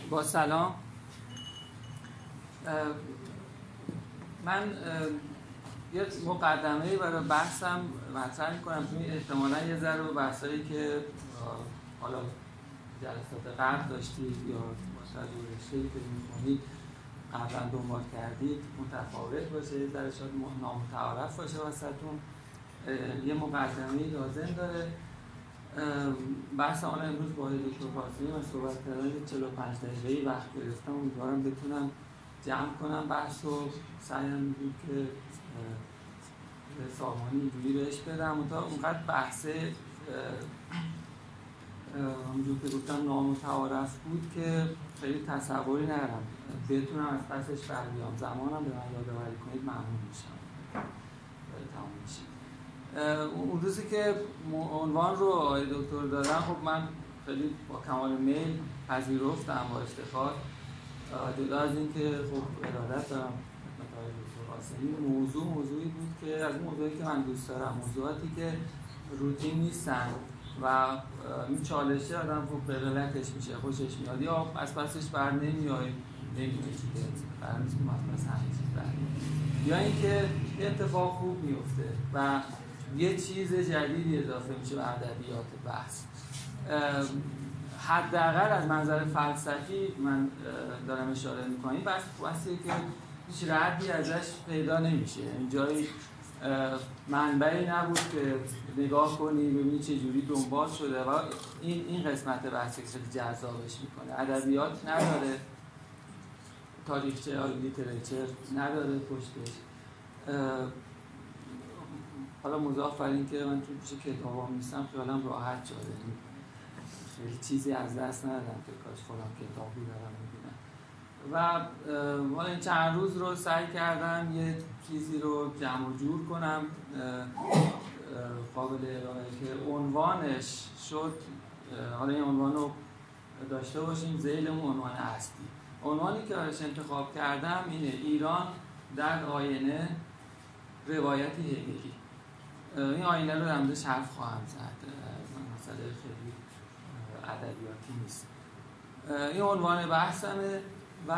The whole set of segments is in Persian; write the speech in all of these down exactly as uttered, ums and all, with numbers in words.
با سلام. من یه مقدمه‌ای برای بحثم مطرح می‌کنم که احتمالاً یه ذره با بحثایی که حالا جلسات قبل داشتید یا متوجه رشته‌ای که می‌کنید قبلا دنبال کردید متفاوت باشه، یه ذره شاید نامتعارف باشه واسهتون. یه مقدمه‌ای لازم داره. بحث آن امروز با دکتر قاسمی من صحبت کردم چهل و پنج دقیقه‌ای وقت گرفتم، امیدوارم بتونم جمع کنم بحث رو. سعیم بود که سامانی اینجوری بهش بدم تا اونقدر بحث همونجور که گفتم نامتعارف بود که خیلی تصوری ندارم بتونم از پسش بر بیام. زمانم به من یادآوری کنید ممنون میشم. تمام میشه. اون روزی که عنوان رو آقای دکتر دادن، خب من خیلی با کمال میل پذیرفتم با افتخار. جدا از این که خب ارادت دارم خدمت آقای دکتر قاسمی، موضوع موضوعی بود که از موضوعی که من دوست دارم، موضوعاتی که روتین نیستن و این چالشه آدم خب قلقلکش میشه، خوشش میاد یا از پسش بر نمیاد، نمیدونه چی که قرار نیست که از پس همه چیز بر نمیاد، یا اینکه اتفاق خوب میفته و یه چیز جدیدی اضافه میشه به ادبیات بحث. حداقل از منظر فلسفی من دارم اشاره میکنم، این بحث بحثیه که هیچ ردی ازش پیدا نمیشه. اینجایی منبعی نبود که نگاه کنی ببینی چه جوری دنبال شده و این این قسمت بحثی خیلی جذابش میکنه. ادبیات نداره، تاریخچه یا لیترچر نداره پشتش. حالا مضاف بر این که من تو پیش کتابام نیستم خیالم راحت شده، خیلی چیزی از دست ندادم که کاش فلان کتابی دارم میبینم. و حالا این چند روز رو سعی کردم یه چیزی رو جمع و جور کنم قابل ارائه که عنوانش شد. حالا این عنوان رو داشته باشیم، ذیل اون عنوان اصلی. عنوانی که ازش انتخاب کردم اینه: ایران در آینه روایتی هگلی. این آینه رو در موردش حرف خواهم زد، مسئله خیلی ادبیاتی نیست. این عنوان بحثمه و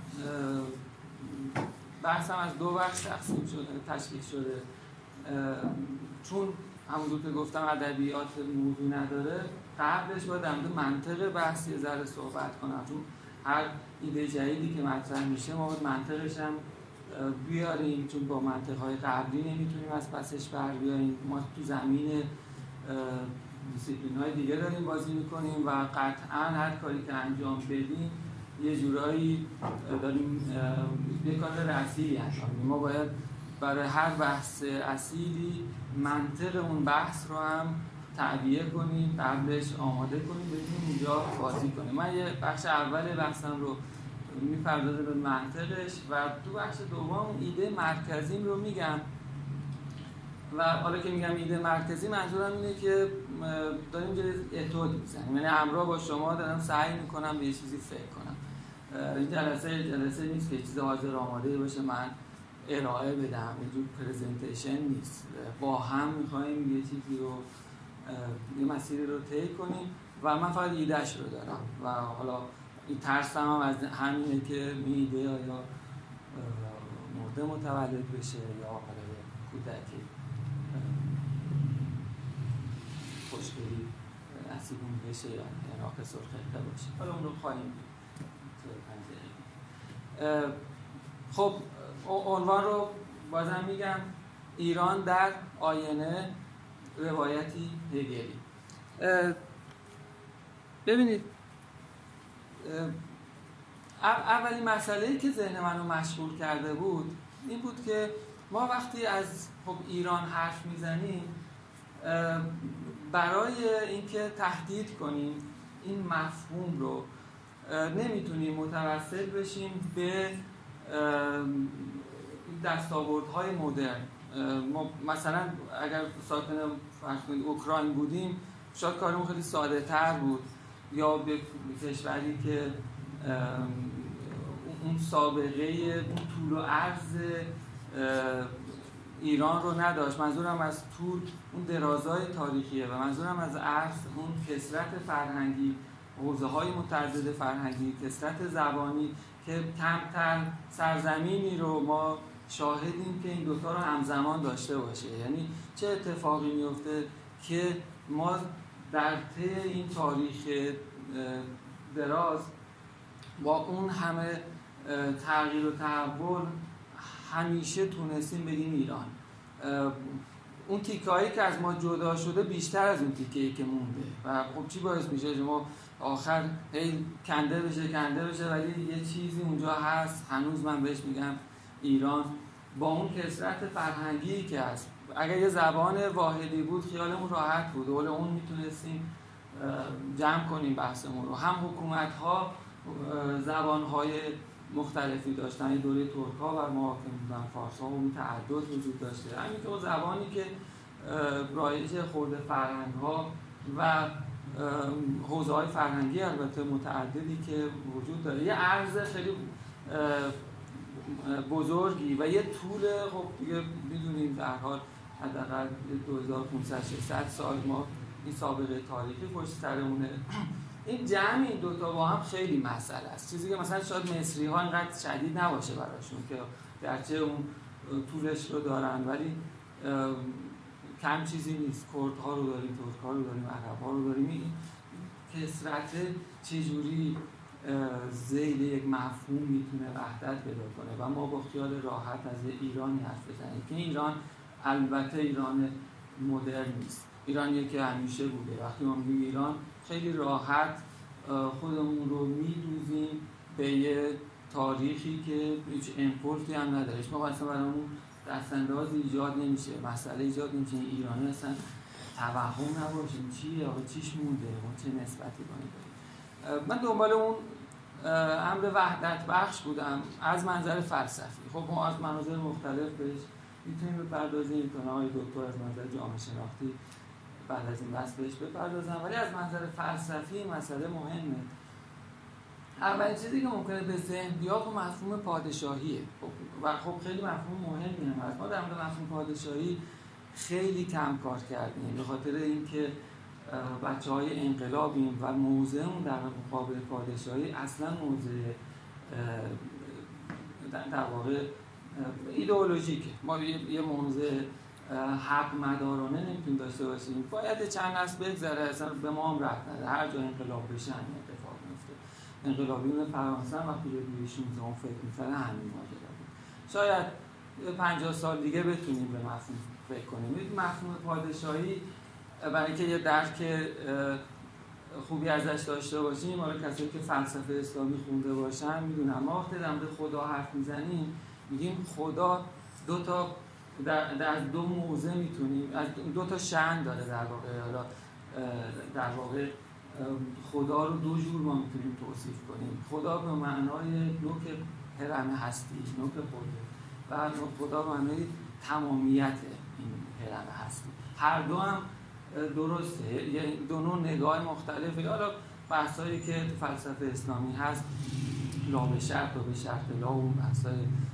بحثم از دو بخش تقسیم شده، تشکیل شده. چون همونطور که گفتم ادبیات موضوع نداره، قبلش باید در مورد منطق بحث یه ذره صحبت کنم، چون هر ایده جدیدی که مطرح میشه ما باید منطقش هم بیاریم، چون با منطقهای قبلی نمیتونیم از پسش بر بیاریم. ما تو زمین دیسیپلین‌های دیگه داریم بازی میکنیم و قطعاً هر کاری که انجام بدیم یه جورایی داریم یه کار رأسی انجام میدیم. ما باید برای هر بحث اصیلی منطق اون بحث رو هم تعبیه کنیم، قبلش آماده کنیم، بتونیم اونجا بازی کنیم. من یه بخش اول بحثم رو میپردازه به منطقش و تو بخش دوم ایده مرکزیم رو میگم. و حالا که میگم ایده مرکزی، منظورم اینه که داریم یه اتود میزنیم، یعنی همراه با شما دارم سعی میکنم به یه چیزی فکر کنم. این جلسه جلسه نیست که چیز حاضر آماده باشه من ارائه بدم، یه جور پرزنتیشن نیست. با هم میخوایم یه چیزی رو، یه مسیری رو طی کنیم و من فقط ایدهش رو دارم و حالا این ترسم هم از همینه که می ایده یا مرده متولد بشه یا حالا کودکی خوشگلی نصیبون بشه یا عراق سرخطه باشه. حالا اون رو خواهیم دید. خب عنوان رو بازم میگم: ایران در آینه روایتی هگلی. ببینید، اولین مسئله‌ای که ذهن منو مشغول کرده بود این بود که ما وقتی از خب ایران حرف میزنیم، برای اینکه تهدید کنیم این مفهوم رو نمیتونیم متوسل بشیم به دستاوردهای مدرن. ما مثلا اگر ساکن فرض کنید اوکراین بودیم شاید کارمون خیلی ساده تر بود، یا به کشوری که اون سابقه اون طول و عرض ایران رو نداشت. منظورم از طول اون درازای تاریخیه و منظورم از عرض اون کثرت فرهنگی حوزه‌های متعدد فرهنگی، کثرت زبانی که کمتر سرزمینی رو ما شاهدیم که این دوتا رو همزمان داشته باشه. یعنی چه اتفاقی میفته که ما در طی این تاریخ دراز با اون همه تغییر و تحول همیشه تونستیم بگیم ایران. اون تیکه‌هایی که از ما جدا شده بیشتر از اون تیکه‌ای که مونده و خب چی باعث میشه شما آخر هی کنده بشه کنده بشه ولی یه چیزی اونجا هست هنوز من بهش میگم ایران، با اون کثرت فرهنگی که هست. اگر یه زبان واحدی بود خیالمون راحت بود، اول اون میتونستیم جمع کنیم بحثمون رو. هم حکومت‌ها زبان‌های مختلفی داشتن، یه دوره ترک‌ها بر ما حاکم بودن، فارس‌ها و اون تعدد وجود داشته. همین که اون زبانی که رایج خورده فرهنگ‌ها و حوزه‌های فرهنگی البته متعددی که وجود داره، یه عرض خیلی بزرگی و یه طول، خب دیگه می‌دونیم در حال حداقل دو هزار و پانصد ششصد سال ما این سابقه تاریخی پشت سرمونه. این جمع این دوتا با هم خیلی مسئله است، چیزی که مثلا شاید مصری ها اینقدر شدید نباشه براشون که گرچه اون طولش رو دارن ولی کم چیزی نیست. کرد ها رو داریم، ترک ها رو داریم، عرب ها رو داریم. این کثرت چجوری ذیل یک مفهوم میتونه وحدت پیدا کنه و ما با خیال راحت از ایرانی حرف بزنیم که ایران البته ایران مدرن نیست، ایرانیه که همیشه بوده. وقتی ما میگیم ایران خیلی راحت خودمون رو میدوزیم به یه تاریخی که هیچ امپورتی هم نداره. ما اصلا برامون دستانداز ایجاد نمیشه، مسئله ایجاد نمیشه ایرانی اصلا توهم نباشیم چیه آقا چیش مونده و چه نسبتی کنیم. من دنبال اون امر وحدت بخش بودم از منظر فلسفی. خب ما از مناظر مختلف بهش میتونیم بپردازیم، تا آقای دکتر از منظر جامعه شناختی بعد از این بحث بهش بپردازم، ولی از منظر فلسفی مسئله مهمه. اولین چیزی که ممکنه به ذهن بیاد و مفهوم پادشاهیه. و خب خیلی مفهوم مهمی هست. ما در مورد مفهوم پادشاهی خیلی کم کار کردیم به خاطر اینکه بچه‌های انقلابیم و موضعمون در مقابل پادشاهی اصلا موضع در واقع ایدئولوژیکه. ما یه موضع حق مدارانه نمیتونیم داشته باشیم. باید چند نسل بگذره اصلا به ما هم ربط نداره، هر جا انقلاب بشه همین اتفاق میفته. انقلابیون فرانسه هم وقتی به دوی شانزدهم فکر می‌کنن همین ماجرا بود. شاید پنجاه سال دیگه بتونیم به مفهوم فکر کنیم. مفهوم پادشاهی برای اینکه یه درک خوبی ازش داشته باشیم، حالا کسایی که فلسفه اسلامی خونده باشن میدونن ما وقتی در مورد خدا حرف میزنیم میگیم خدا دو تا در, در دو موضع میتونیم از دو تا شأن داره در واقع. حالا در واقع خدا رو دو جور ما میتونیم توصیف کنیم. خدا به معنای نوک هرم هستی، نوک قدرت، و خدا به معنای تمامیت این هرم هستی. هر دو هم درسته، یه دو نوع نگاه مختلفه. حالا بحثایی که فلسفه اسلامی هست لا به شرط و به شرط لا، اون بحثای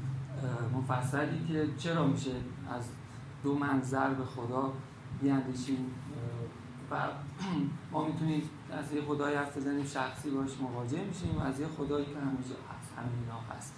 مفصلی که چرا میشه از دو منظر به خدا بیاندیشیم و ما میتونیم از یه خدای حرف بزنیم شخصی باش مواجه میشیم و از یه خدایی که همیشه هست، همینا هست.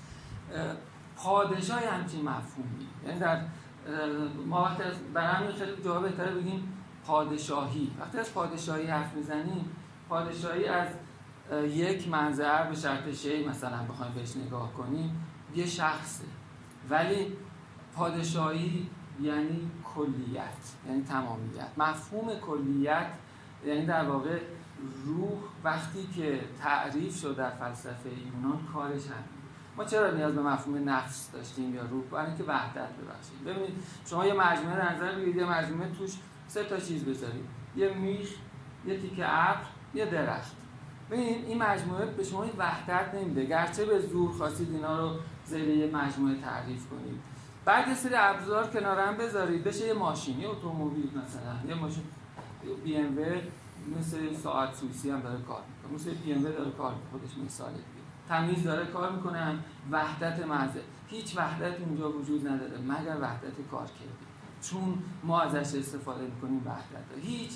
پادشاه همچین مفهومی، یعنی در ما وقتی از برای همین خیلی جواب بهتره بگیم پادشاهی. وقتی از پادشاهی حرف میزنیم، پادشاهی از یک منظر به شرط شیء مثلا بخوایم بهش نگاه کنیم یه شخصه، ولی پادشاهی یعنی کلیت، یعنی تمامیت. مفهوم کلیت یعنی در واقع روح وقتی که تعریف شد در فلسفه یونان کارش همین. ما چرا نیاز به مفهوم نفس داشتیم یا روح؟ برای اینکه وحدت ببخشید. ببینید شما یه مجموعه در نظر بگیرید، یه مجموعه توش سه تا چیز بذارید، یه میخ، یه تیکه ابر، یه درخت. ببینید این مجموعه به شما این وحدت نمیده، گرچه به زور خواستید اینا رو زیر یه مجموعه تعریف کنید. بعد یه سری ابزار کنار هم بذارید بشه یه ماشین، یه اتومبیل مثلا، یه ماشین بی ام و مثل ساعت سوئیسی هم داره کار میکنه، مثل بی ام و داره کار میکنه، خودش مثاله. تمیز داره کار میکنه، وحدت محض. هیچ وحدت اونجا وجود نداره مگر وحدت کارکردی، چون ما ازش استفاده میکنیم وحدت. هیچ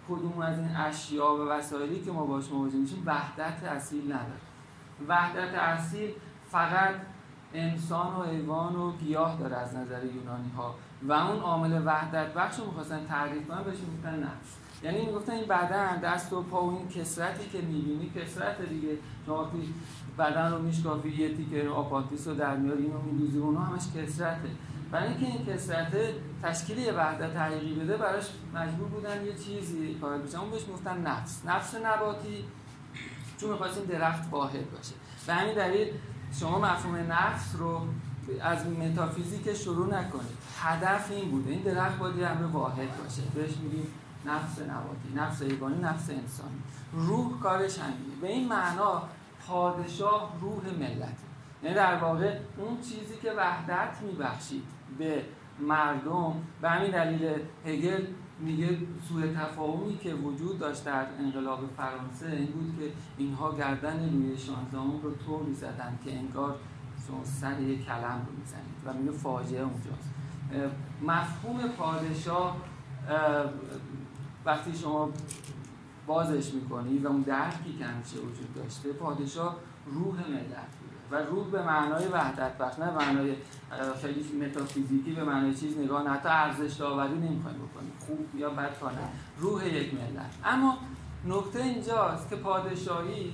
کدوم از این اشیا و وسایلی که ما باش مواجه میشیم وحدت اصیل نداره. وحدت اصیل فقط انسان و حیوان و گیاه داره از نظر یونانی ها و اون عامل وحدت بخش رو میخواستن تعریف کنن بهش میگفتن نفس. یعنی میگفتن این بدن، دست و پا و این کثرتی که میبینی کثرت دیگه، شما توی بدن رو میشکافی یه تیکه آپاندیس رو در میاری اینو میدوزی، اونها همش کثرته. برای اینکه این کثرت تشکیل یه وحدت حقیقی بده براش مجبور بودن یه چیزی قائل بشن، اون بهش میگفتن نفس. نفس نباتی چون می‌خواستیم درخت واحد باشه. به همین دلیل شما مفهوم نفس رو از متافیزیک شروع نکنید. هدف این بوده این درخت باید یه امر واحد باشه، بهش میگیم نفس نباتی، نفس حیوانی، نفس انسانی. روح کارش همینه. به این معنا پادشاه روح ملت، یعنی در واقع اون چیزی که وحدت میبخشید به مردم. به همین دلیل هگل میگه سوء تفاهمی که وجود داشت در انقلاب فرانسه این بود که اینها گردن لویی شانزدهم رو طوری زدن که انگار شما سر یک کلم رو میزنید و میگه فاجعه اونجاست. مفهوم پادشاه وقتی شما بازش میکنی و اون درکی که همیشه وجود داشته، پادشاه روح ملت بوده و روح به معنای وحدت بخش، نه معنای خیلی متافیزیکی، به معنای چیز نگاه، نه حتی ارزش داوری نمیخوایم بکنیم خوب یا بد کنه، روح یک ملت. اما نکته اینجاست که پادشاهی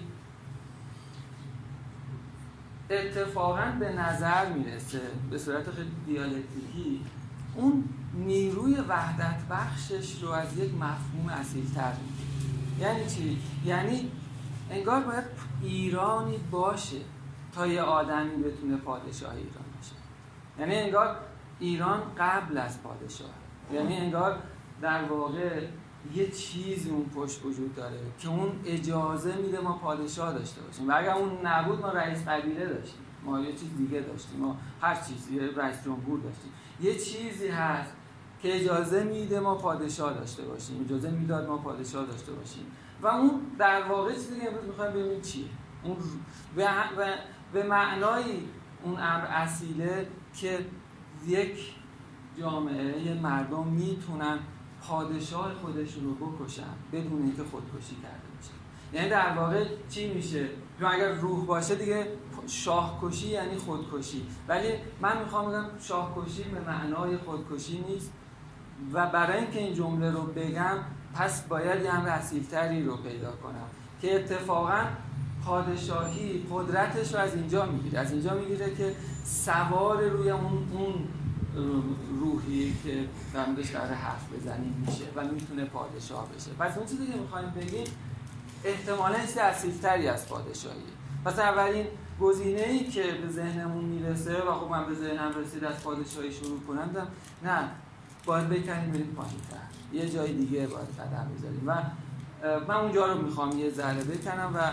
اتفاقاً به نظر میرسه به صورت خیلی دیالکتیکی اون نیروی وحدت بخشش رو از یک مفهوم اصیل‌تر میگیره. یعنی چی؟ یعنی انگار باید ایرانی باشه تا یه آدمی بتونه پادشاه ایران باشه. یعنی انگار ایران قبل از پادشاه، یعنی انگار در واقع یه چیزی اون پشت وجود داره که اون اجازه میده ما پادشاه داشته باشیم و اگر اون نبود ما رئیس قبیله داشتیم، ما یه چیز دیگه داشتیم، ما هر چیزی رئیس جمهور داشتیم. یه چیزی هست که اجازه میده ما پادشاه داشته باشیم، اجازه میداد ما پادشاه داشته باشیم و اون در واقع چیزی که امروز میخوایم ببینیم چیه. اون به, به معنای اون امر اصیله که یک جامعه، یه مردم میتونن پادشاه خودشون رو بکشن بدون اینکه خودکشی کرده باشن. یعنی در واقع چی میشه؟ چون اگر روح باشه دیگه شاهکشی یعنی خودکشی، ولی من میخوام بگم شاهکشی به معنای خودکشی نیست و برای اینکه این جمله رو بگم پس باید یه امر اصیل‌تری رو پیدا کنم که اتفاقاً پادشاهی قدرتش رو از اینجا میگیره، از اینجا میگیره که سوار روی اون اون روحی که درموردش قراره حرف بزنیم میشه و میتونه پادشاه بشه. پس اون چیزی که میخوایم بگیم احتمالاً چیز اصیل‌تری از پادشاهیه. پس اولین گزینه‌ای که به ذهنمون میرسه و خب من به ذهنم رسید از پادشاهی شروع کنم دم نه باید بکنیم بریم پایین‌تر، یه جای دیگه باید قدم بذاریم و من اونجا رو میخوام یه ذره بکنم و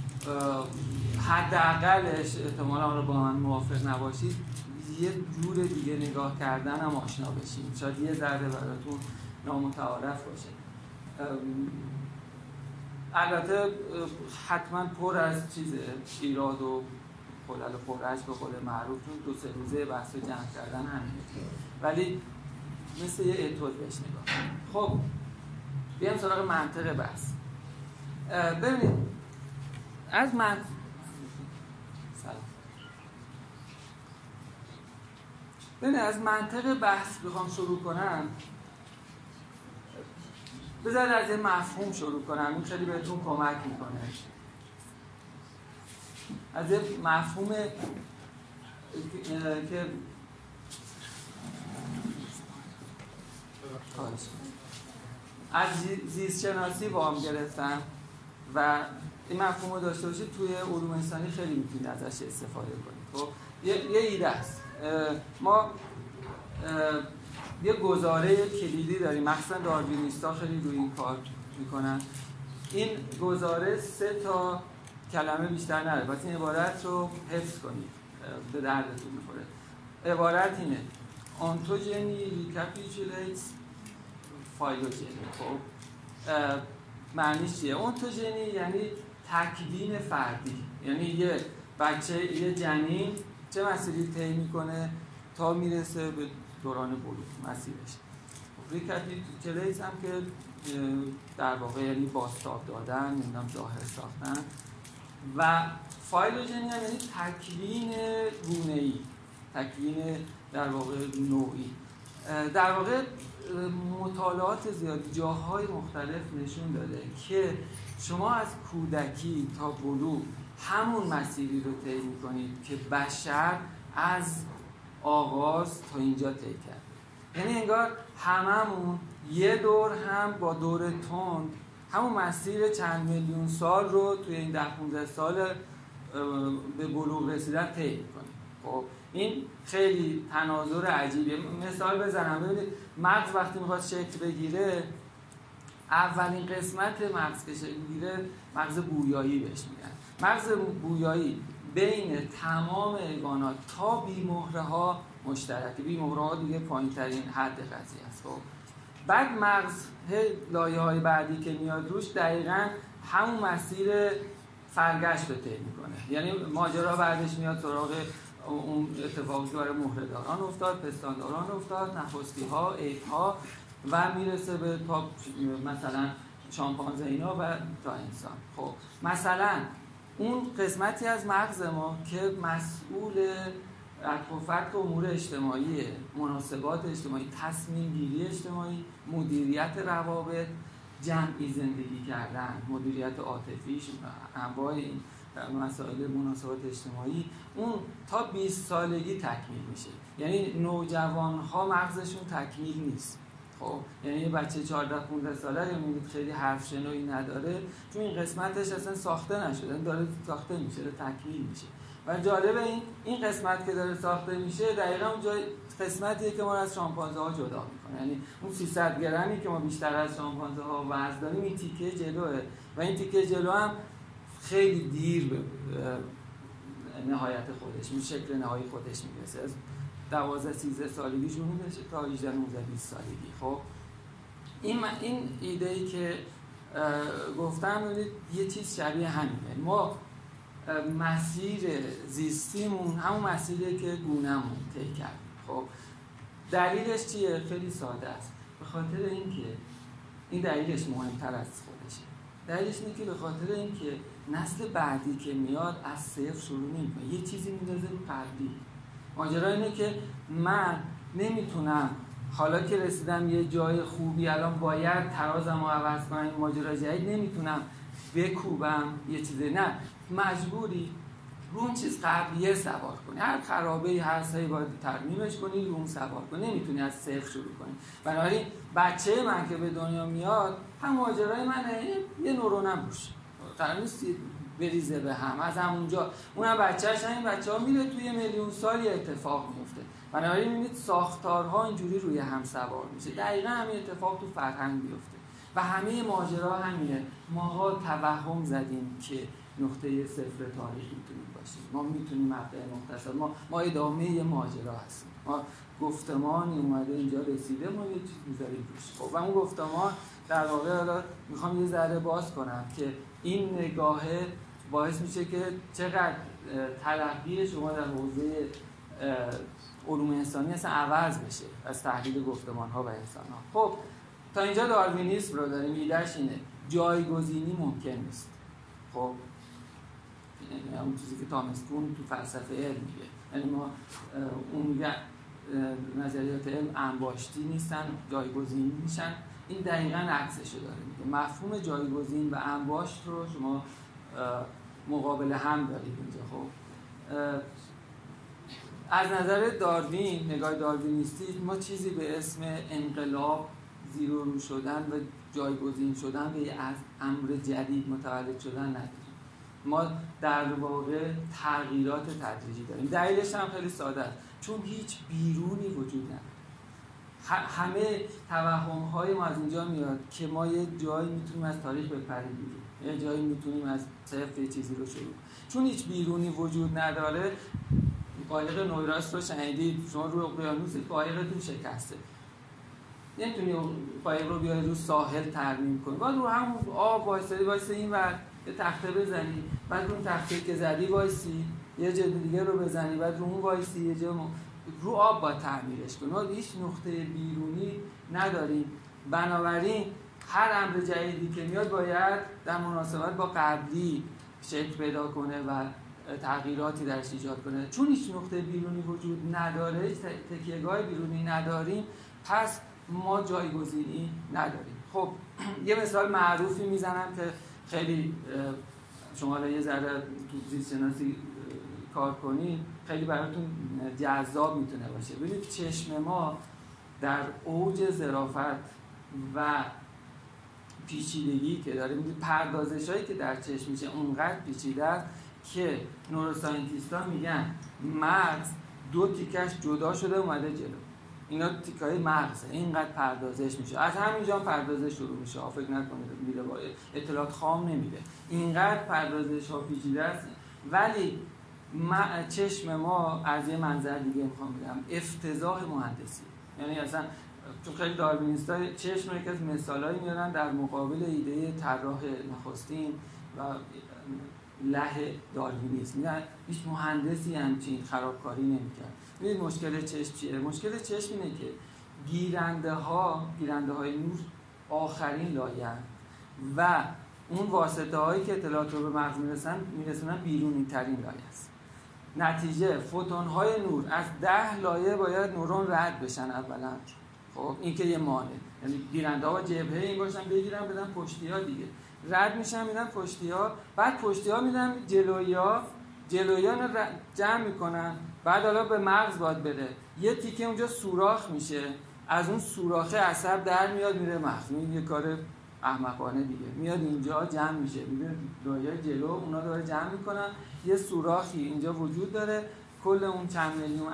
حداقلش احتمالاً رو با من موافق نباشید یه جور دیگه نگاه کردن هم آشنا بشیم، شاید یه ذره براتون نامتعارف باشه. البته حتما پر از چیزه ایراد و خلل و خرج به قول معروف، چون دو سه روزه بحث جمع کردن همینه، ولی مثل یه اتود بهش نگاه. خب بیایم سراغ منطق بحث. ببینید از من سلام ببینید از منطق بحث بخوام شروع کنم، بذارید از یه مفهوم شروع کنم، این خیلی بهتون کمک میکنه. از یه مفهوم که از زیست شناسی با هم گرفتم و این مفهوم رو داشته باشید توی علوم انسانی خیلی میتونید ازش استفاده کنید. خب یه, یه ایده است. ما یه گزاره کلیدی داریم، مخصوصا داروینیستا خیلی روی این کار میکنن. این گزاره سه تا کلمه بیشتر نداره، پس این عبارت رو حفظ کنید، به دردتون میخوره. عبارت اینه: آنتوژنی ریکاپیچولیتس فایلوژنی. خب معنیش چیه؟ آنتوژنی یعنی تکوین فردی، یعنی یه بچه، یه جنین چه مسیری طی میکنه تا میرسه به دوران بلوغ مسیرش. ریکاپیچولیتس هم که در واقع یعنی بازتاب دادن، نمیدونم ظاهر ساختن. و فایلوژنی هم یعنی تکوین گونه‌ای، تکوین در واقع نوعی. در واقع مطالعات زیادی جاهای مختلف نشون داده که شما از کودکی تا بلوغ همون مسیری رو طی می‌کنید که بشر از آغاز تا اینجا طی کرد. یعنی انگار هممون یه دور هم با دور تند همون مسیر چند میلیون سال رو توی این ده پانزده سال به بلوغ رسیدن طی می‌کنیم. خب این خیلی تناظر عجیبیه. مثال بزنم، ببینید مغز وقتی میخواد شکل بگیره، اولین قسمت مغز که شکل میگیره مغز بویایی بهش میگن. مغز بویایی بین تمام حیوانات تا بی‌مهره ها مشترکه. بی‌مهره ها دیگه پایین ترین حد قضیه است. خب بعد مغز لایه های بعدی که میاد روش دقیقاً همون مسیر فرگشت رو طی میکنه. یعنی ماجرا بعدش میاد سراغ اون اتفاقی که برای مهره‌داران افتاد، پستانداران افتاد، نخستی‌ها، اپ‌ها و میرسه به تا مثلا شامپانزه اینا و تا انسان. خب مثلا اون قسمتی از مغز ما که مسئول رفع امور اجتماعی، مناسبات اجتماعی، تصمیم گیری اجتماعی، مدیریت روابط، جمعی زندگی کردن، مدیریت عاطفی، انواع این مسائل مناسبات اجتماعی، اون تا بیست سالگی تکمیل میشه. یعنی نوجوان‌ها مغزشون تکمیل نیست. خب یعنی یه بچه چهارده پانزده ساله رو میبینید خیلی حرف شنوی نداره، چون این قسمتش اصلا ساخته نشده، داره ساخته میشه، داره تکمیل میشه. و جالب این این قسمت که داره ساخته میشه دقیقاً اون جای قسمتیه که ما از شامپانزه ها جدا میکنه. یعنی اون سیصد گرمی که ما بیشتر از شامپانزه ها وزن داریم، این تیکه جلوه و این تیکه جلو هم خیلی دیر به نهایت خودش، این شکل نهایی خودش میرسه. از دوازده سیزده سالگی شروع میشه تا هجده نوزده بیست سالگی. خب این این ایده‌ای که گفتم ببینید یه چیز شبیه همینه. ما مسیر زیستیمون همون مسیریه که گونه‌مون طی کرد. خب دلیلش چیه؟ خیلی ساده است. به خاطر اینکه این دلیلش مهمتر از خودشه. دلیلش اینه که به خاطر اینکه نسل بعدی که میاد از صفر شروع نمی‌کنه، یه چیزی میندازه رو قبلی. ماجرا اینه که من نمیتونم حالا که رسیدم یه جای خوبی الان باید ترازم رو عوض کنم، این ماجرا جدید نمیتونم بکوبم یه چیزی، نه مجبوری رو اون چیز قبلیه سوار کنی. هر خرابه‌ای هست هی باید ترمیمش کنی، رو اون سوار کنی، نمیتونی از صفر شروع کنی. بنابراین بچه من که به دنیا میاد هم ماجرای منه، یه نورونم روش قرار نیست بریزه به هم از همونجا. اونم بچه‌ش همین بچه‌ها میره توی میلیون سال یه اتفاق میفته. بنابراین میبینید ساختارها اینجوری روی هم سوار میشه. دقیقاً همین اتفاق تو فرهنگ میفته و همه ماجرا همینه. ماها توهم زدیم که نقطه صفر تاریخ میتونیم باشیم، ما میتونیم مبدأ مختصر، ما ما ادامه یه ماجرا هستیم، ما گفتمانی اومده اینجا رسیده، ما یه چیز میذاریم روش. خب و اون گفتمان در واقع حالا میخوام یه ذره باز کنم که این نگاهه باعث میشه که چقدر تلقی شما در حوزه علوم انسانی اصلا عوض بشه از تحلیل گفتمان ها و انسان ها. خب تا اینجا داروینیسم رو داریم، ایدهش اینه جایگزینی ممکن نیست. خب یعنی اون چیزی که تامس کون تو فلسفه علم میگه، یعنی ما اون نظریات علم انباشتی نیستن، جایگزینی میشن. این دقیقاً عکسش رو داره میگه. مفهوم جایگزین و انباشت رو شما مقابل هم دارید اینجا. خب از نظر داروین، نگاه داروینیستی، ما چیزی به اسم انقلاب، زیرو رو شدن و جایگزین شدن به از امر جدید متولد شدن نداریم. ما در واقع تغییرات تدریجی داریم. دلیلش هم خیلی ساده است، چون هیچ بیرونی وجود نداره. همه توهم‌های ما از اینجا میاد که ما یه جایی میتونیم از تاریخ بپریم بیرون، یه جایی میتونیم از صفر یه چیزی رو شروع. چون هیچ بیرونی وجود نداره، قایق نویراس رو شنیدید شما، روی اقیانوس قایقتون شکسته، نمیتونی قایق رو بیاری رو ساحل ترمیم کنی، باید رو همون آب وایسادی وایسه این ور یه تخته بزنی، بعد رو اون تخته که زدی وایسی یه جای دیگه رو بزنی، بعد رو اون وایسی یه جای م... رو آب باید تعمیرش کنی. ما هیچ نقطه بیرونی نداریم. بنابراین هر امر جدیدی که میاد باید در مناسبت با قبلی شکل پیدا کنه و تغییراتی درش ایجاد کنه. چون هیچ نقطه بیرونی وجود نداره، تکیهگاه بیرونی نداریم، پس ما جایگزینی نداریم. خب یه مثال معروفی میزنم که خیلی شما یه ذره تو زیست شناسی کار کنید خیلی براتون جذاب میتونه باشه. ببینید چشم ما در اوج ظرافت و پیچیدگی که داره، میگه پردازشایی که در چشم میشه اونقدر پیچیده است که نوروساینتیست‌ها میگن مغز دو تیکش جدا شده اومده جلو. اینا تیکای مغزه، اینقدر پردازش میشه. از همینجا پردازش شروع میشه. فکر نکنید میره با اطلاعات خام نمیده. اینقدر پردازش ها پیچیده است. ولی چشم ما از یه منظر دیگه میخوام بگم افتضاح مهندسی. یعنی اصلا چون خیلی داروینیست‌ها چشم یک از مثالایی میارن در مقابل ایده طراح نخستین و له داروینیسم. میگن هیچ مهندسی همچین خرابکاری نمی‌کرد. ببینید مشکل چشم چیه؟ مشکل چشم اینه که گیرنده ها گیرنده های نور آخرین لایه و اون واسطه هایی که اطلاعات رو به مغز میرسن میرسونن بیرونی ترین لایه است. نتیجه فوتون های نور از ده لایه باید نورون رد بشن اولا. خب این که یه مانع، یعنی گیرنده ها با جبهه این باشن بگیرن بدن پشتی ها دیگه، رد میشن میدن پشتی ها، بعد پشتی ها میدن جلویی ها، جلویی ها جمع میکنن، بعد حالا به مغز باید بره، یه تیکه اونجا سوراخ میشه، از اون سوراخه عصب در میاد میره مغز. این یه کار احمقانه دیگه، میاد اینجا جمع میشه، میره لایه جلو اونا داره جمع میکنن، یه سوراخی اینجا وجود داره، کل اون چند میلیون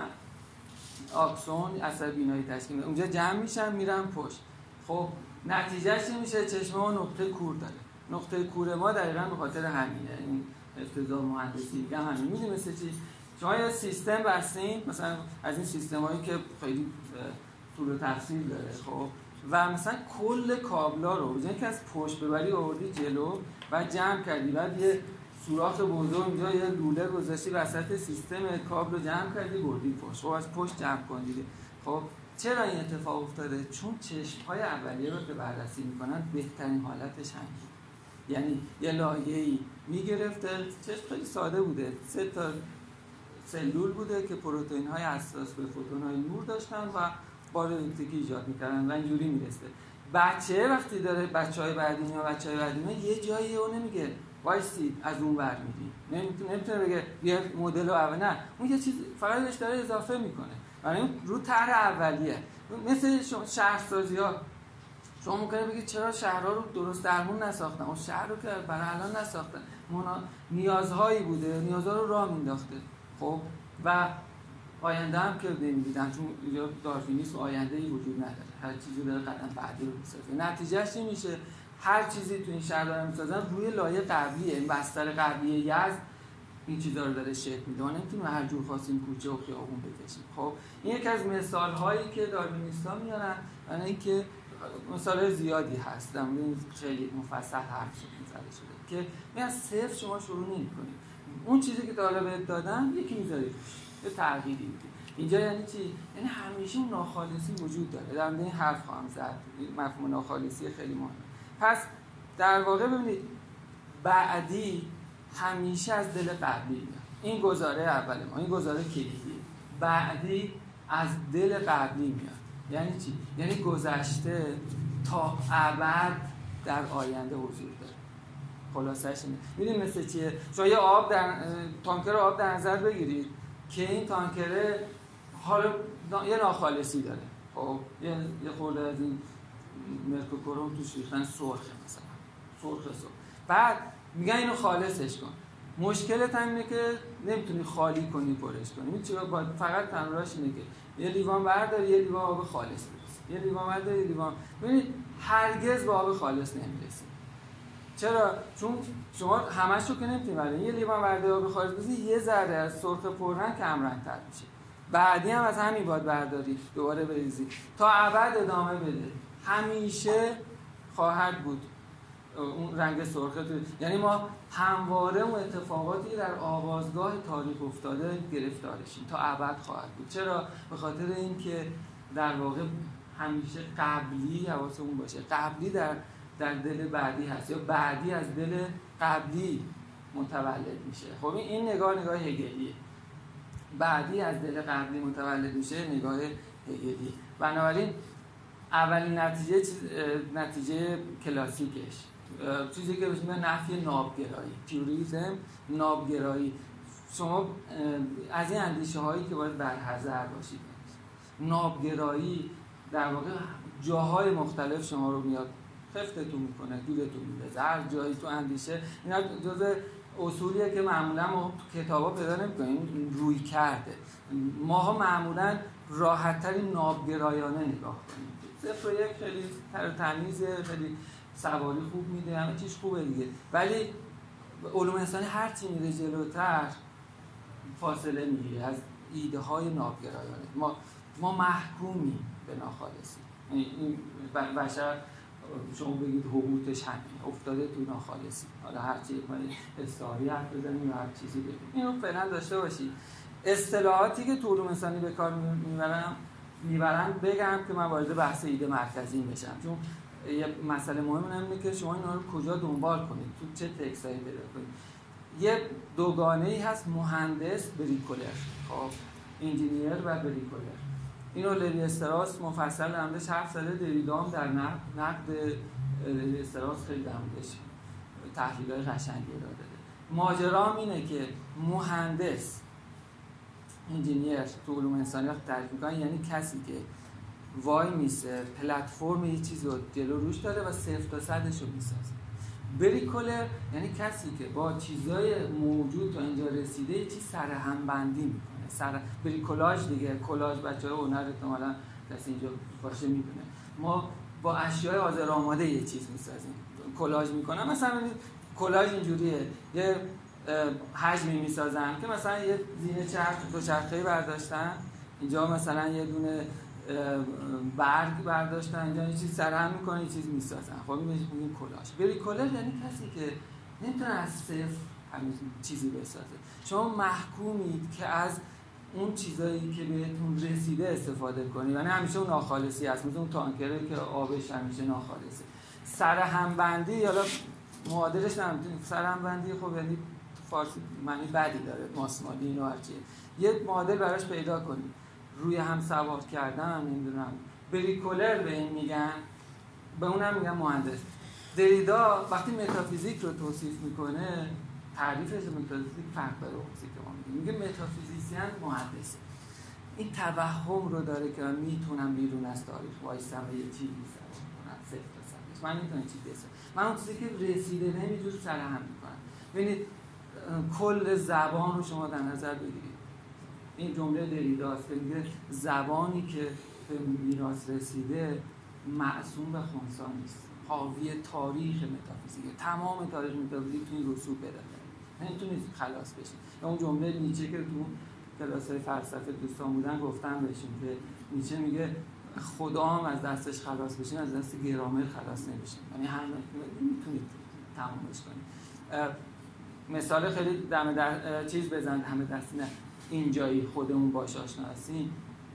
آکسون عصب بینایی تشکیل میده، اونجا جمع میشن میرن پشت. خب نتیجهش چی میشه؟ چشم ما نقطه کور داره. نقطه کور ما دقیقاً به خاطر همینه. این افتضاح مهندسی میگم همین. میدونی مثل چی؟ شما یه سیستم بستین، مثلا از این سیستمایی که خیلی طول و تفصیل داره، خب و مثلا کل کابلا رو بزنید که از پشت ببری آوردی جلو و جمع کردی، بعد یه سوراخ بزرگ اینجا یه لوله گذاشتی وسط سیستم، کابل رو جمع کردی بردی پشت. خب از پشت جمع کن دیگه. خب چرا این اتفاق افتاده؟ چون چشم‌های اولیه رو که بررسی میکنن بهترین حالتش همین، یعنی یه لایه‌ای میگرفته، چشم خیلی ساده بوده، سه تا سلول بوده که پروتئین‌های حساس به فوتون‌های نور داشتن و بار الکتریکی ایجاد می‌کردن و اینجوری میرسه. بچه وقتی داره بچه‌های بعدی میاد، بچه‌های بعدی میاد، یه جایی اون نمیگه وایسی از اون ور میدی، نمیتونه نمیتونه بگه یه مدل رو اول، نه اون یه چیز فقط بهش داره اضافه میکنه. یعنی رو طرح اولیه. مثل شهرسازی‌ها شما ممکنه بگید چرا شهرها رو درست درمون نساختن؟ اون شهر رو که برای الان نساختن، مونا نیازهایی بوده، نیازها رو راه مینداخته. خب و آینده هم که نمیدیدن، چون اینجا داروینیسم آینده‌ای وجود نداره، هر چیزی داره قدم بعدی رو میسازه. نتیجهش چی میشه؟ هر چیزی تو این شهر دارن میسازن روی لایه قبلیه. این بستر قبلی یزد این چیزا رو داره شکل میده. ما نمیتونیم هر جور خواستیم کوچه و خیابون بکشیم. خب این یک از مثال‌هایی که داروینیست‌ها میارن، یعنی اینکه مثال زیادی هست، در مورد خیلی مفصل حرف زده شده که من از صفر شما شروع نمی‌کنید. اون چیزی که تا حالا بهت دادن یکی می‌ذارید، یه تغییری میدید. اینجا یعنی چی؟ یعنی همیشه اون ناخالصی وجود داره. در مورد این حرف خواهم زد. مفهوم ناخالصی خیلی مهمه. پس در واقع ببینید بعدی همیشه از دل قبلی میاد. این گزاره اول ما، این گزاره کلیدی. بعدی از دل قبلی میاد. یعنی چی؟ یعنی گذشته تا ابد در آینده وجود داره. خلاصش اینه. ببینید مثل چیه؟ شما یه آب در تانکر آب در نظر بگیرید که این تانکره حالا یه ناخالصی داره. خب یه یه خورده از این مرکوکروم توش ریختن، سرخه مثلا. سرخ سرخ. بعد میگن اینو خالصش کن. مشکلت هم اینه که نمیتونی خالی کنی پرش کنی. این چرا باید فقط تمرینش اینه که یه لیوان برداری، یه لیوان آب خالص برسی. یه لیوان برداری، یه لیوان. ببینید هرگز به آب خالص نمیرسی. چرا؟ چون شما همش رو که نمیتونی برداری. یه لیوان برداری آب خالص برسی، یه ذره از سرخ پررنگ کم رنگ‌تر میشه. بعدی هم از همین باید برداری، دوباره بریزی تا ابد ادامه بده. همیشه خواهد بود اون رنگ سرخه. یعنی ما همواره اون اتفاقاتی در آغازگاه تاریخ افتاده گرفتارشیم، تا ابد خواهد بود. چرا؟ به خاطر اینکه در واقع همیشه قبلی حواسمون باشه، قبلی در در دل بعدی هست یا بعدی از دل قبلی متولد میشه. خب این نگاه نگاه هگلیه. بعدی از دل قبلی متولد میشه نگاه هگلی. بنابراین اولین نتیجه نتیجه کلاسیکش چیزی که بهش میگن نفی نابگرایی، پیوریزم، نابگرایی. شما از این اندیشه هایی که باید برحذر باشید. نابگرایی در واقع جاهای مختلف شما رو میاد خفتتون میکنه، دورتون میده، هر جایی تو اندیشه. اینا جزء اصولیه که معمولا ما تو کتابا پیدا نمی‌کنیم روی کرده. ماها معمولا راحت‌ترین نابگرایانه نگاه کنیم. صفر و یک خیلی تمیزه، خیلی سواری خوب میده، همه چیز خوبه دیگه. ولی علوم انسانی هر چی میره جلوتر فاصله میگیره از ایده های نابگرایانه. ما ما محکومیم به ناخالصی. این بشر شما بگید حبوطش همین افتاده تو ناخالصی. حالا هر چی کنید استعاری حرف بزنید یا هر چیزی بگید اینو فعلا داشته باشید. اصطلاحاتی که تو علوم انسانی به کار میبرن میبرن بگم که من وارد بحث ایده مرکزی بشم، چون یه مسئله مهم اینه که شما اینا رو کجا دنبال کنید، تو چه تکستایی پیدا کنید. یه دوگانه‌ای هست مهندس بریکولر، خب انجینیر و بریکولر. اینو لوی استراس مفصل در موردش حرف زده، دریدا هم در نقد نقد لوی استراس خیلی در موردش تحلیل‌های قشنگی داده. ماجرا اینه که مهندس انجینیر تو علوم انسانی وقت تعریف می‌کنن یعنی کسی که وای میسه پلتفرم یه چیز رو جلو روش داره و صفر تا صدش رو میسازه. بریکولر یعنی کسی که با چیزای موجود تا اینجا رسیده یه چیز سرهم بندی میکنه. سر بریکولاژ دیگه، کلاژ بچه‌ها هنر احتمالاً کسی اینجا باشه میدونه. ما با اشیاء حاضر آماده یه چیز میسازیم. کلاژ میکنن. مثلا کلاژ اینجوریه، یه حجمی میسازن که مثلا یه زینه چرخ دو چرخه‌ای برداشتن، اینجا مثلا یه دونه برگ برداشتن، اینجا یه چیز سرهم میکنن، یه چیز میسازن. خب این میگیم کلاژ. بریکولر یعنی کسی که نمیتونه از صفر همین چیزی بسازه. شما محکومید که از اون چیزایی که بهتون رسیده استفاده کنید. یعنی همیشه اون ناخالصی هست، مثل اون تانکره که آبش همیشه ناخالصه. سرهمبندی حالا معادلش نمیدونیم. سرهمبندی خب یعنی فارسی معنی بدی داره، ماسمالی اینو هرچیه. یه معادل براش پیدا کنید. روی هم سوار کردن، نمیدونم بریکولر به این میگن، به اونم میگن مهندس. دریدا وقتی متافیزیک رو توصیف میکنه، تعریفش متافیزیک فرق داره با چیزی که ما میگیم. میگه متافیزیسین مهندسه. این توهم رو داره که من میتونم بیرون از تاریخ وایسم و یه چیزی سر کنم صفر تا صدش. من میتونم چیزی بسازم. من اون چیزی که رسیده نمیجور سرهم میکنم. ببینید کل زبان رو شما در نظر بگیرید. این جمله دریداست که میگه زبانی که به میراث رسیده معصوم و خنثی نیست، حاوی تاریخ متافیزیک، تمام تاریخ متافیزیک تو این رسوب پیدا کنه، نمیتونید خلاص بشید. یا اون جمله نیچه که تو کلاس‌های فلسفه دوستان بودن گفتم بهشون که نیچه میگه خدا هم از دستش خلاص بشین از دست گرامر خلاص نمیشین، یعنی هم نمیتونید تمامش کنید. مثال خیلی دم در چیز بزن، همه دستی نه اینجایی خودمون باش آشنا هستیم.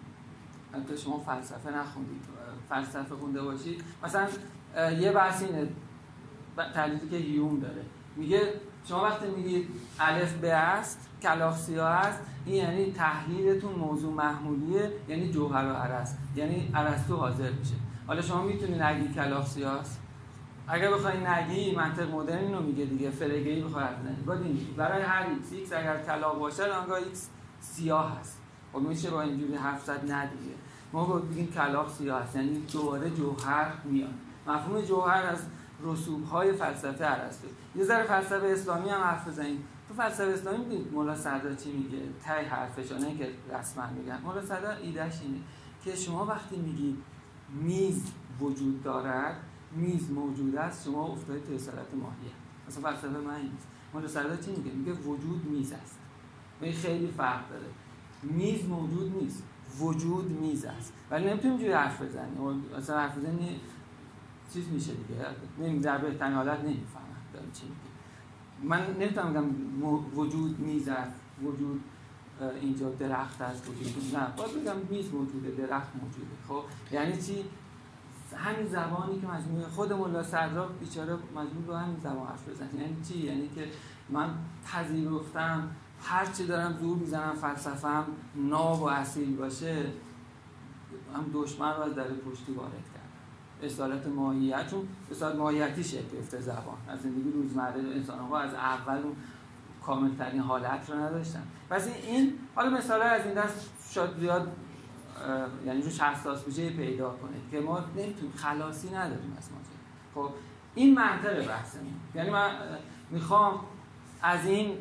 البته شما فلسفه نخوندید، فلسفه خونده باشید. مثلا یه بحث اینه، تحلیلی که هیوم داره، میگه شما وقتی میگید الف ب است، کلاغ سیاه است، این یعنی تحلیلتون موضوع محمولیه، یعنی جوهر و عرض، یعنی ارسطو حاضر میشه. حالا شما میتونید نگی کلاغ سیاه است، اگر بخواید نگی منطق مدرن اینو میگه دیگه، فرگه‌ای بخواید بزنید باید این میگه برای هر ایکس ایکس اگر کلاغ باشه آنگاه ایکس سیاه هست. خب میشه با اینجوری حرف زد نه دیگه، ما باید بگیم کلاغ سیاه است، یعنی دوباره جوهر میاد. مفهوم جوهر از رسوب‌های فلسفه ارسطو. یه ذره فلسفه اسلامی هم حرف بزنیم. تو فلسفه اسلامی میدونید مولا سردار چی میگه؟ تای حرفش نه که رسما میگن. مولا سردار ایدهش اینه که شما وقتی میگید میز وجود دارد، میز موجود است، شما افتادید تو اصالت ماهیه. مثلا فلسفه من این نیست. مولا سردار چی میگه؟ میگه وجود میز است. این خیلی فرق داره. میز موجود نیست، وجود میز است. ولی نمیتونیم اینجوری حرف بزنیم. مثلا حرف بزنیم چیز میشه دیگه، نمی در بهترین حالت نمیفهمم دارم چی میگه. من نمیتونم بگم وجود میز است، وجود اینجا درخت است، وجود نه، باید بگم میز موجوده، درخت موجوده. خب یعنی چی؟ همین زبانی که مجموعه خود ملا صدرا بیچاره مجبور به همین زبان حرف بزنه. یعنی چی؟ یعنی که من پذیرفتم هر چی دارم زور میزنم فلسفه‌ام ناب و اصیل باشه، هم دشمن رو از در پشتی وارد کردم. اصالت ماهیت، چون اصالت ماهیتی شکل گرفته زبان از زندگی روزمره انسان‌ها از اول اون کاملترین حالت رو نداشتن. پس این حالا مثلا از این دست شاید زیاد یعنی روش حساس بشه پیدا کنید که ما نمیتونیم، خلاصی نداریم از ماجرا. خب این منطق بحثمون، یعنی من میخوام از این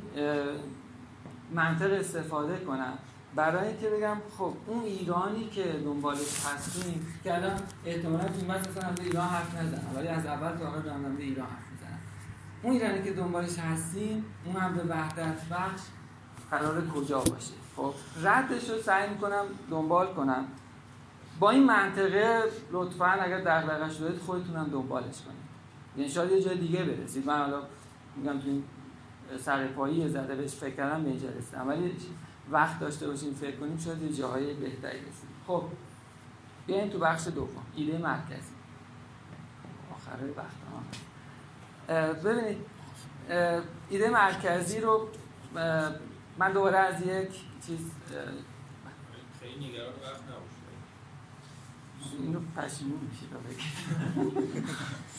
منطق استفاده کنم برای اینکه بگم خب اون ایرانی که دنبالش هستیم که الان احتمالاً تو این وقت اصلا ایران حرف نزنم، ولی از اول تا آخر دارم در ایران حرف میزنم. اون ایرانی که دنبالش هستیم اون هم به وحدت بخش قرار کجا باشه؟ خب ردش رو سعی میکنم دنبال کنم با این منطقه. لطفاً اگر دغدغه‌اش دارید خودتون هم دنبالش کنید، یعنی شاید یه جای دیگه برسید. من حالا میگم تو این سرپایی زده بهش فکر کردم به اینجا رسیدم، ولی وقت داشته باشیم فکر کنیم شاید یه جاهای بهتری رسید. خب بیاین تو بخش دوم، ایده مرکزی. آخره وقت ها ببینید ایده مرکزی رو من دوباره از یک چیز خیلی نگران وقت نباشید، اینو پشیمون میشید رو بگید.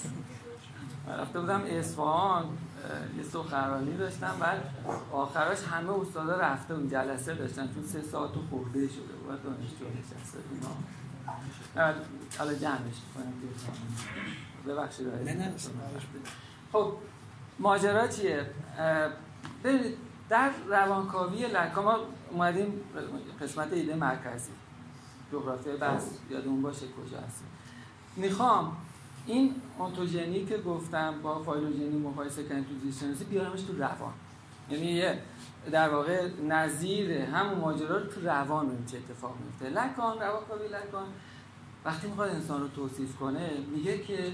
من رفته بودم اصفهان یه سخنرانی داشتم، بعد آخرش همه استادا رفته اون جلسه داشتن چون سه ساعت و خورده شده بود دانشجو نشسته اینا. حالا جمعش کنم ببخشید. خب ماجرا چیه؟ ببینید در روانکاوی لکان ما اومدیم قسمت ایده مرکزی، جغرافیای بحث یادمون باشه کجا هستیم. میخوام این انتوژنی که گفتم با فایلوژنی مقایسه کنیم تو زیست‌شناسی بیارمش تو روان، یعنی یه در واقع نظیر همون ماجرا رو تو روان ببینیم چه اتفاق میفته. لکان، روانکاوی لکان وقتی میخواد انسان رو توصیف کنه میگه که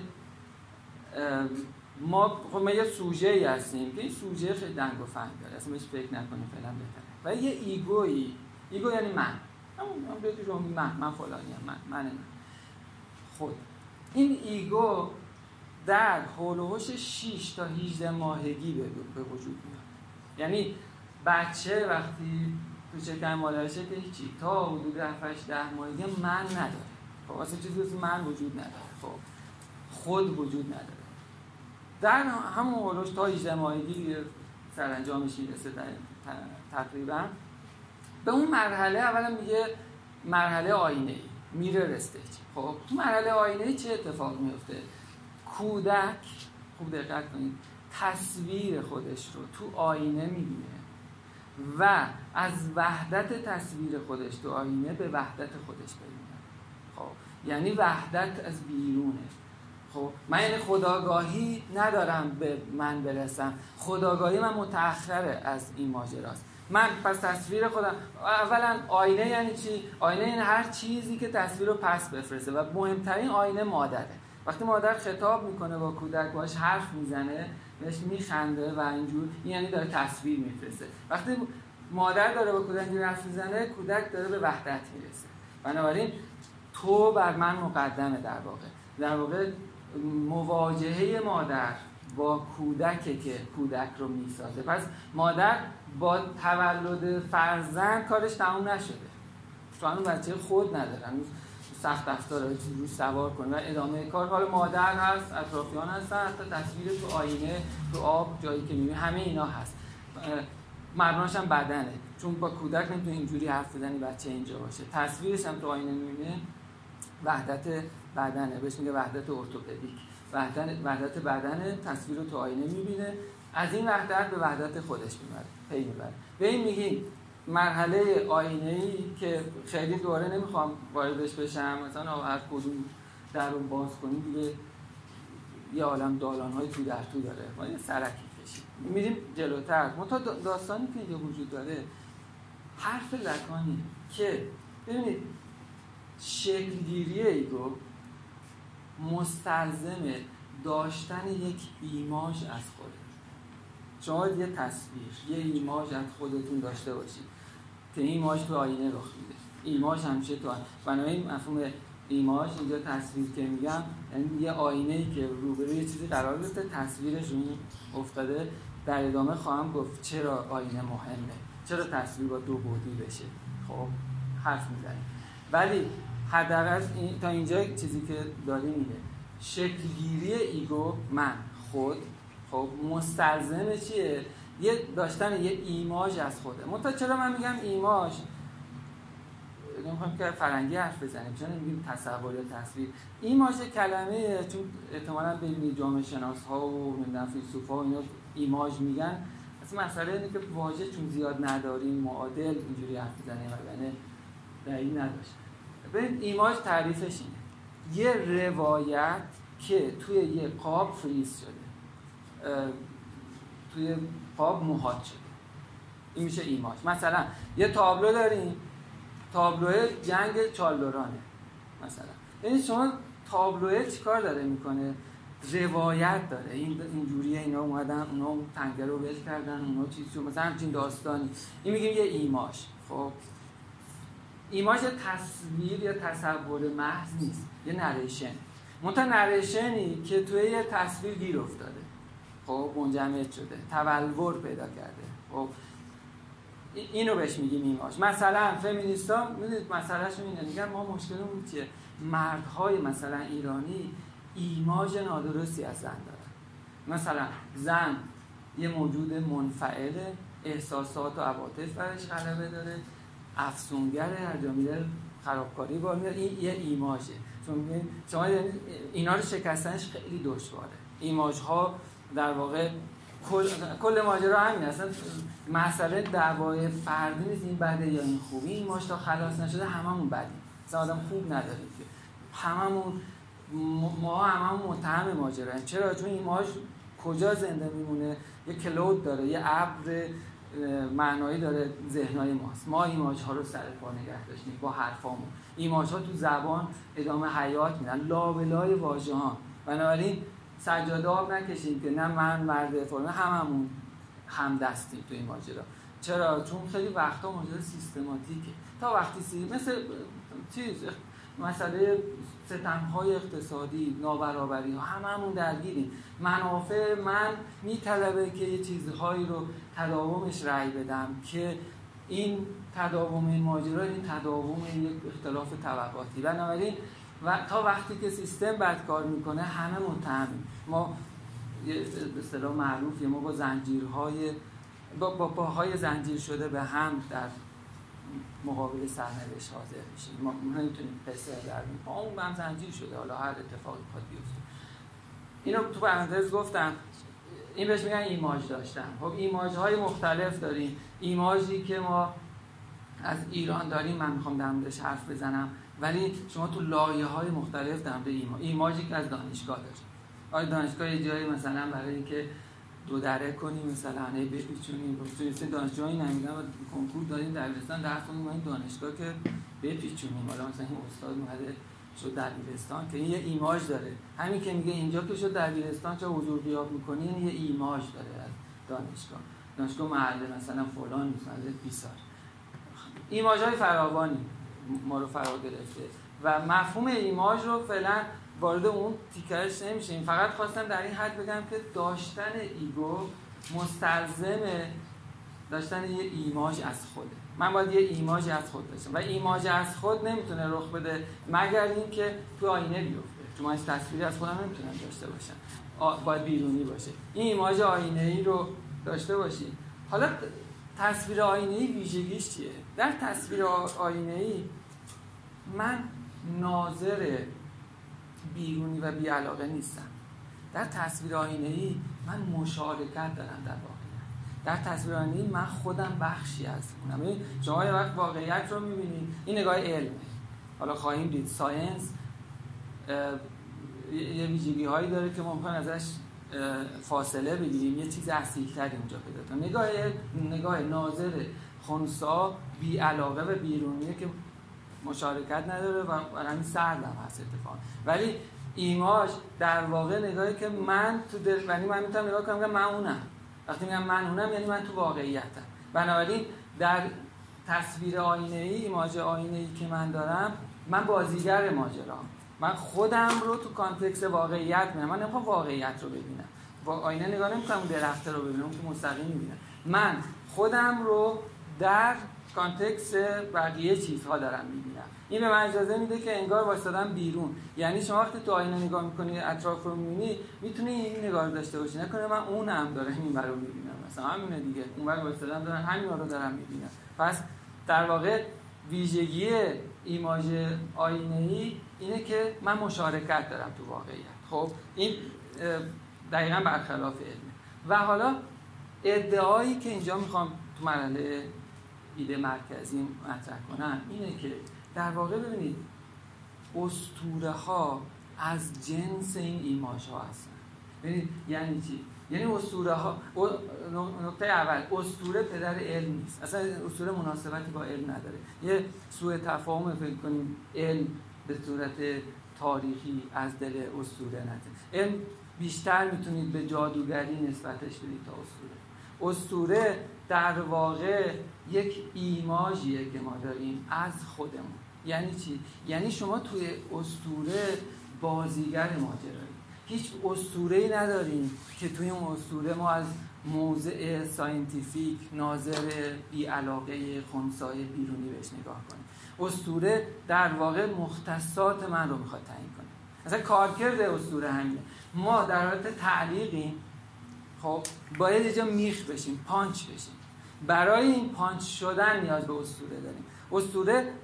ما خب ما یه سوژه‌ای هستیم که این سوژه خیلی دنگ و فنگ داره، اصلا بهش فکر نکنیم فعلا بهتره. و یه ایگویی، ایگو یعنی من، همون هم بیاد تو من، من فلانیم، من من من خود. این ایگو در حول و حوش شش تا هجده ماهگی به وجود میاد. یعنی بچه وقتی تو شکم مادرشه که هیچی تا حدود هفت هشت ده ماهگی من نداره. خب اصلا چیزی مثل من وجود نداره. خب خود وجود نداره. در همون حول تا هجده ماهگی سرانجامش میرسه تقریبا به اون مرحله. اولا میگه مرحله آینه‌ای، میرر استیج. خب تو مرحله آینه‌ای چه اتفاق میفته؟ کودک خوب دقت کنید تصویر خودش رو تو آینه میبینه و از وحدت تصویر خودش تو آینه به وحدت خودش ببینه. خب یعنی وحدت از بیرونه. خب من یعنی خودآگاهی ندارم به من برسم، خودآگاهی من متأخره از این ماجراست. من پس تصویر خودم، اولا آینه یعنی چی؟ آینه یعنی هر چیزی که تصویر رو پس بفرسته و مهمترین آینه مادره. وقتی مادر خطاب میکنه با کودک، باهاش حرف میزنه، بهش میخنده و اینجور، یعنی داره تصویر میفرسته. وقتی مادر داره با کودک حرف میزنه، کودک داره به وحدت میرسه. بنابراین تو بر من مقدمه. در واقع در واقع مواجهه مادر با کودکه که کودک رو میسازه. پس مادر با تولد فرزند کارش تموم نشده، چون هنوز بچه خود نداره، هنوز سخت افزاره رو سوار کنه و ادامه کار. حالا مادر هست، اطرافیان هستن، حتی تصویر تو آینه، تو آب، جایی که میبینی، همه اینا هست. مبناش هم بدنه، چون با کودک نمیتونی اینجوری حرف بزنی بچه اینجا باشه. تصویرش هم تو آینه میبینه، وحدت بدنه، بهش میگه وحدت ارتوپدیک. وحدت وحدت بدنه، تصویر رو تو آینه میبینه، از این وحدت به وحدت خودش میبره، پی میبره. به این میگیم مرحله آینه‌ای که خیلی دوره نمیخوام واردش بشم، مثلا هر کدوم در رو باز کنیم دیگه یه عالم دالان‌های تو در تو داره، ما یه سرکی کشیم میریم جلوتر. منتها داستانی که اینجا وجود داره حرف لکانی که ببینید شکلگیری ایگو مستلزم داشتن یک ایماژ از خود. شما یه تصویر، یه ایماژ از خودتون داشته باشید که این ایماژ تو آینه رخ میده. ایماژ همیشه تو آینه. بنابراین مفهوم ایماژ اینجا تصویر که میگم یعنی یه آینه‌ای که روبروی یه چیزی قرار گرفته تصویرش اون افتاده. در ادامه خواهم گفت چرا آینه مهمه، چرا تصویر با دو بعدی بشه. خب حرف میزنیم، ولی حداقل این تا اینجا چیزی که داریم اینه شکلگیری ایگو، من خود، خب مستلزم چیه؟ یه داشتن یه ایماژ از خوده. منتها چرا من میگم ایماژ؟ نمیخوام که فرنگی حرف بزنیم، چون میگیم تصور یا تصویر. ایماژ کلمه، چون احتمالاً ببینید جامعه شناس ها و نمیدونم فیلسوفا و اینا ایماژ میگن، اصلا مسئله اینه که واژه چون زیاد نداریم معادل اینجوری حرف بزنیم وگرنه دلیل نداشت. ببین ایماژ تعریفش اینه یه روایت که توی یه قاب فریز شده، توی قاب مهاد شده، این میشه ایماژ. مثلا یه تابلو داریم، تابلوه جنگ چالدورانه مثلا. یعنی شما تابلوه چیکار داره میکنه؟ روایت داره. این اینجوریه، اینا اومدن اونا تنگه رو ول کردن، اونا چیز شو مثلا همچین داستانی. این میگیم یه ایماژ. خب ایماژ تصویر یا تصور محض نیست، یه نریشن. منتها نریشنی که توی یه تصویر گیر افتاده، خب منجمد شده، تبلور پیدا کرده. خب اینو بهش میگیم ایماژ. مثلا فمینیستا میدونید مسئلهشون اینه، میگن ما مشکلمون چیه؟ مردهای مثلا ایرانی ایماژ نادرستی از زن دارن. مثلا زن یه موجود منفعل، احساسات و عواطف برش غلبه داره، افسونگره، هر جا میره خرابکاری بار میاد. این یه ایماژه. چون شما اینا رو شکستنش خیلی دشواره. ایماژها در واقع کل کل ماجرا همین. اصلا مسئله دعوای فردی نیست این بده یا این خوبه. این ایماژ تا خلاص نشده هممون بدیم. مثلا آدم خوب نداریم که هممون ما هممون متهم ماجراییم. چرا؟ چون ایماژ کجا زنده میمونه؟ یه کلود داره، یه ابر معنایی داره ذهنای ماست. ما ایماژها رو سر پا نگه داشتیم با حرفامون. ایماژها تو زبان ادامه حیات میدن لابلای واژه‌ها. بنابراین سجاده آب نکشیم که نه من مرد فرمه، هممون همدستیم تو این ماجرا. چرا؟ چون خیلی وقتا ماجرا سیستماتیکه. تا وقتی سی مثل چیز مسئله ستم‌های اقتصادی، نابرابری ها، هممون درگیریم. منافع من میطلبه که یه چیزهایی رو تداومش رأی بدم که این تداوم این ماجرا، این تداوم یک اختلاف طبقاتی. بنابراین و تا وقتی که سیستم بد کار میکنه همه متهمیم. ما به اصطلاح معروفه ما با زنجیرهای با با پاهای زنجیر شده به هم در مقابل سرنوشت حاضر میشیم. ما نمیتونیم قصه درمون پامون به هم زنجیر شده، حالا هر اتفاقی خواهد بیفته. اینو تو پرانتز گفتم. این بهش میگن ایماژ داشتن. خب ایماژهای مختلف داریم. ایماژی که ما از ایران داریم من میخوام در موردش حرف بزنم، ولی شما تو لایه‌های مختلف در مورد ایماژ ایماژی که از دانشگاه داریم. آیا دانشگاه یه جایی مثلا برای اینکه دو دره کنیم مثلا ای بپیچونیم، مثلا دانشجویی نمیگن کنکور داریم دبیرستان درس کنیم، این دانشگاه که بپیچونیم، حالا مثلا این استاد اومده شد دبیرستان که این یه ایماژ داره. همین که میگه اینجا که شد دبیرستان چه حضور غیاب می‌کنی، این یه ایماژ داره از دانشگاه. دانشگاه محله مثلا فلان مثلا بیسار. ایماژهای فراوانی ما رو فرا گرفته و مفهوم ایماژ رو فعلا وارد اون تیکه‌اش نمیشیم. فقط خواستم در این حد بگم که داشتن ایگو مستلزم داشتن یه ایماژ از خوده. من باید یه ایماژ از خود داشتم و ایماژ از خود نمیتونه رخ بده مگر اینکه تو آینه بیفته. چون من تصویری از خودم نمیتونم داشته باشم، باید بیرونی باشه. این ایماژ آینه‌ای رو داشته باشی. حالا تصویر آینه‌ای ویژگیش چیه؟ در تصویر آینه‌ای من ناظر بیرونی و بی‌علاقه نیستم. در تصویر آینه‌ای من مشارکت دارم در واقعیت. در تصویر آینه‌ای من خودم بخشی از اونم. ببین شما یه وقت واقعیت رو می‌بینید، این نگاه علمه. حالا خواهیم دید ساینس یه ویژگی‌هایی داره که ممکن ازش فاصله بگیریم، یه چیز اصیل‌تری اونجا پیدا کنیم. نگاه نگاه ناظر خنثی بی‌علاقه و بیرونیه که مشارکت نداره و همین سردم هست اتفاق. ولی ایماژ در واقع نگاهی که من تو دل، یعنی من میتونم نگاه کنم که من اونم. وقتی میگم من اونم یعنی من تو واقعیتم. بنابراین در تصویر آینه‌ای، ایماژ آینه‌ای که من دارم، من بازیگر ماجرام. من خودم رو تو کانتکست واقعیت می‌بینم. من نمی‌خوام واقعیت رو ببینم. با آینه نگاه نمی‌کنم اون درخت رو ببینم، اون که مستقیم می‌بینم. من خودم رو در کانتکست بقیه چیزها دارم می‌بینم. این به من اجازه میده که انگار واسطادم بیرون. یعنی شما وقتی تو آینه نگاه می‌کنی، اطراف رو می‌بینی، می‌تونی این نگاه رو داشته باشی. نکنه من اونم دارم این برو می‌بینم. مثلا همونه دیگه. اون برو واسطادم دارم همینا رو دارم می‌بینم. پس در واقع ویژگی ایماژ آینه‌ای اینه که من مشارکت دارم تو واقعیت. خب این دقیقاً برخلاف علمه. و حالا ادعایی که اینجا میخوام تو مرحله ایده مرکزی مطرح کنم اینه که در واقع ببینید اسطوره ها از جنس این ایماژ ها هستن. ببینید یعنی چی؟ یعنی اسطوره ها، نکته اول، اسطوره پدر علم نیست. اصلا اسطوره مناسبتی با علم نداره. یه سوء تفاهم فکر کنیم علم به صورت تاریخی از دل اسطوره نده. علم بیشتر میتونید به جادوگری نسبتش بدید تا اسطوره. اسطوره در واقع یک ایماژیه که ما داریم از خودمون. یعنی چی؟ یعنی شما توی اسطوره بازیگر ماجرایی. هیچ اسطوره‌ای نداریم که توی اون اسطوره ما از موضع ساینتیفیک ناظر بی‌علاقه خنثی بیرونی بهش نگاه کنیم. اسطوره در واقع مختصات من رو میخواد تعیین کنه. مثلا کارکرد اسطوره همینه. ما در حالت تعلیقیم، خب باید یه جا میخ بشیم، پانچ بشیم. برای این پانچ شدن نیاز به اسطوره داریم. اسطوره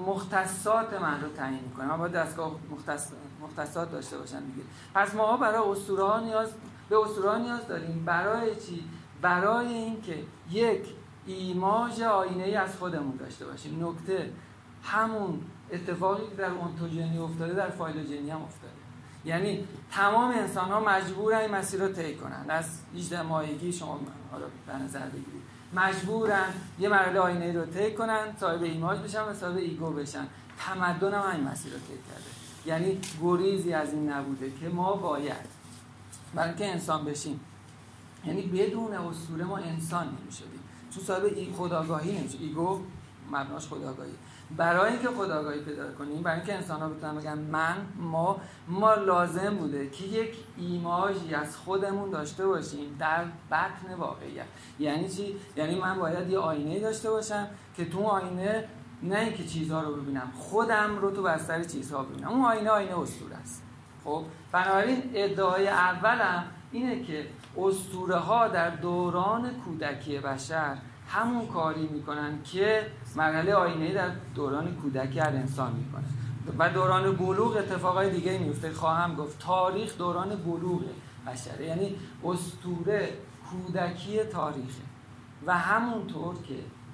مختصات من رو تعیین میکنه. من باید دستگاه مختص... مختصات داشته باشم دیگه. پس ما برای اسطوره ها نیاز به اسطوره ها نیاز داریم. برای چی؟ برای اینکه یک ایماژ آینه‌ای از خودمون داشته باشیم. نکته همون اتفاقی که در اونتوژنی افتاده در فایلوژنی هم افتاده. یعنی تمام انسان ها مجبورن این مسیر رو طی کنن. از هجده ماهگی شما حالا در نظر بگیرید مجبورن یه مرحله آینه‌ای رو طی کنن، صاحب ایماژ بشن و صاحب ایگو بشن. تمدن هم این مسیر رو طی کرده. یعنی گریزی از این نبوده که ما باید برای اینکه انسان بشیم، یعنی بدون اسطوره ما انسان نمی‌شدیم، چون صاحب ای خودآگاهی نمیشه. ایگو مبناش خودآگاهی. برای اینکه خودآگاهی پیدا کنیم، برای اینکه انسان‌ها بتونن بگن من، ما ما لازم بوده که یک ایماژی از خودمون داشته باشیم در بطن واقعیت. یعنی چی؟ یعنی من باید یه آینه داشته باشم که تو آینه نه اینکه چیزها رو ببینم، خودم رو تو بستر چیزها ببینم. اون آینه آینه اسطوره است. خب بنابراین ادعای اولم اینه که اسطوره ها در دوران کودکی بشر همون کاری میکنن که مرحله آینه‌ای در دوران کودکی هر انسان میکنه و دوران بلوغ اتفاقای دیگه میفته. خواهم گفت تاریخ دوران بلوغ بشره، یعنی اسطوره کودکی تاریخه و همونطور که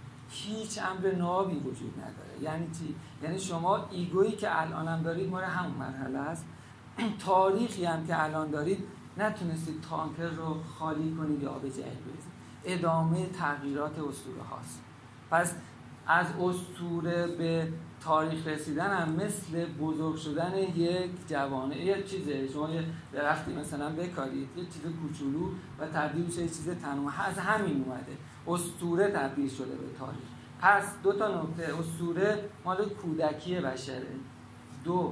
هیچ امر نابی وجود نداره. یعنی چی؟ یعنی شما ایگویی که الانم دارید مال همون مرحله است. تاریخی هم که الان دارید نتونستید تانکر رو خالی کنید یا آب جدید بریزید. ادامه تغییرات اسطوره هاست. پس از اسطوره به تاریخ رسیدن هم مثل بزرگ شدن یک جوانه. یه چیزه شما یه درختی مثلا بکارید، یه چیز کوچولو و تبدیل بشه یه چیز تنوع. از همین اومده اسطوره تبدیل شده به تاریخ. پس دو تا نکته: اسطوره مال کودکی بشره. دو،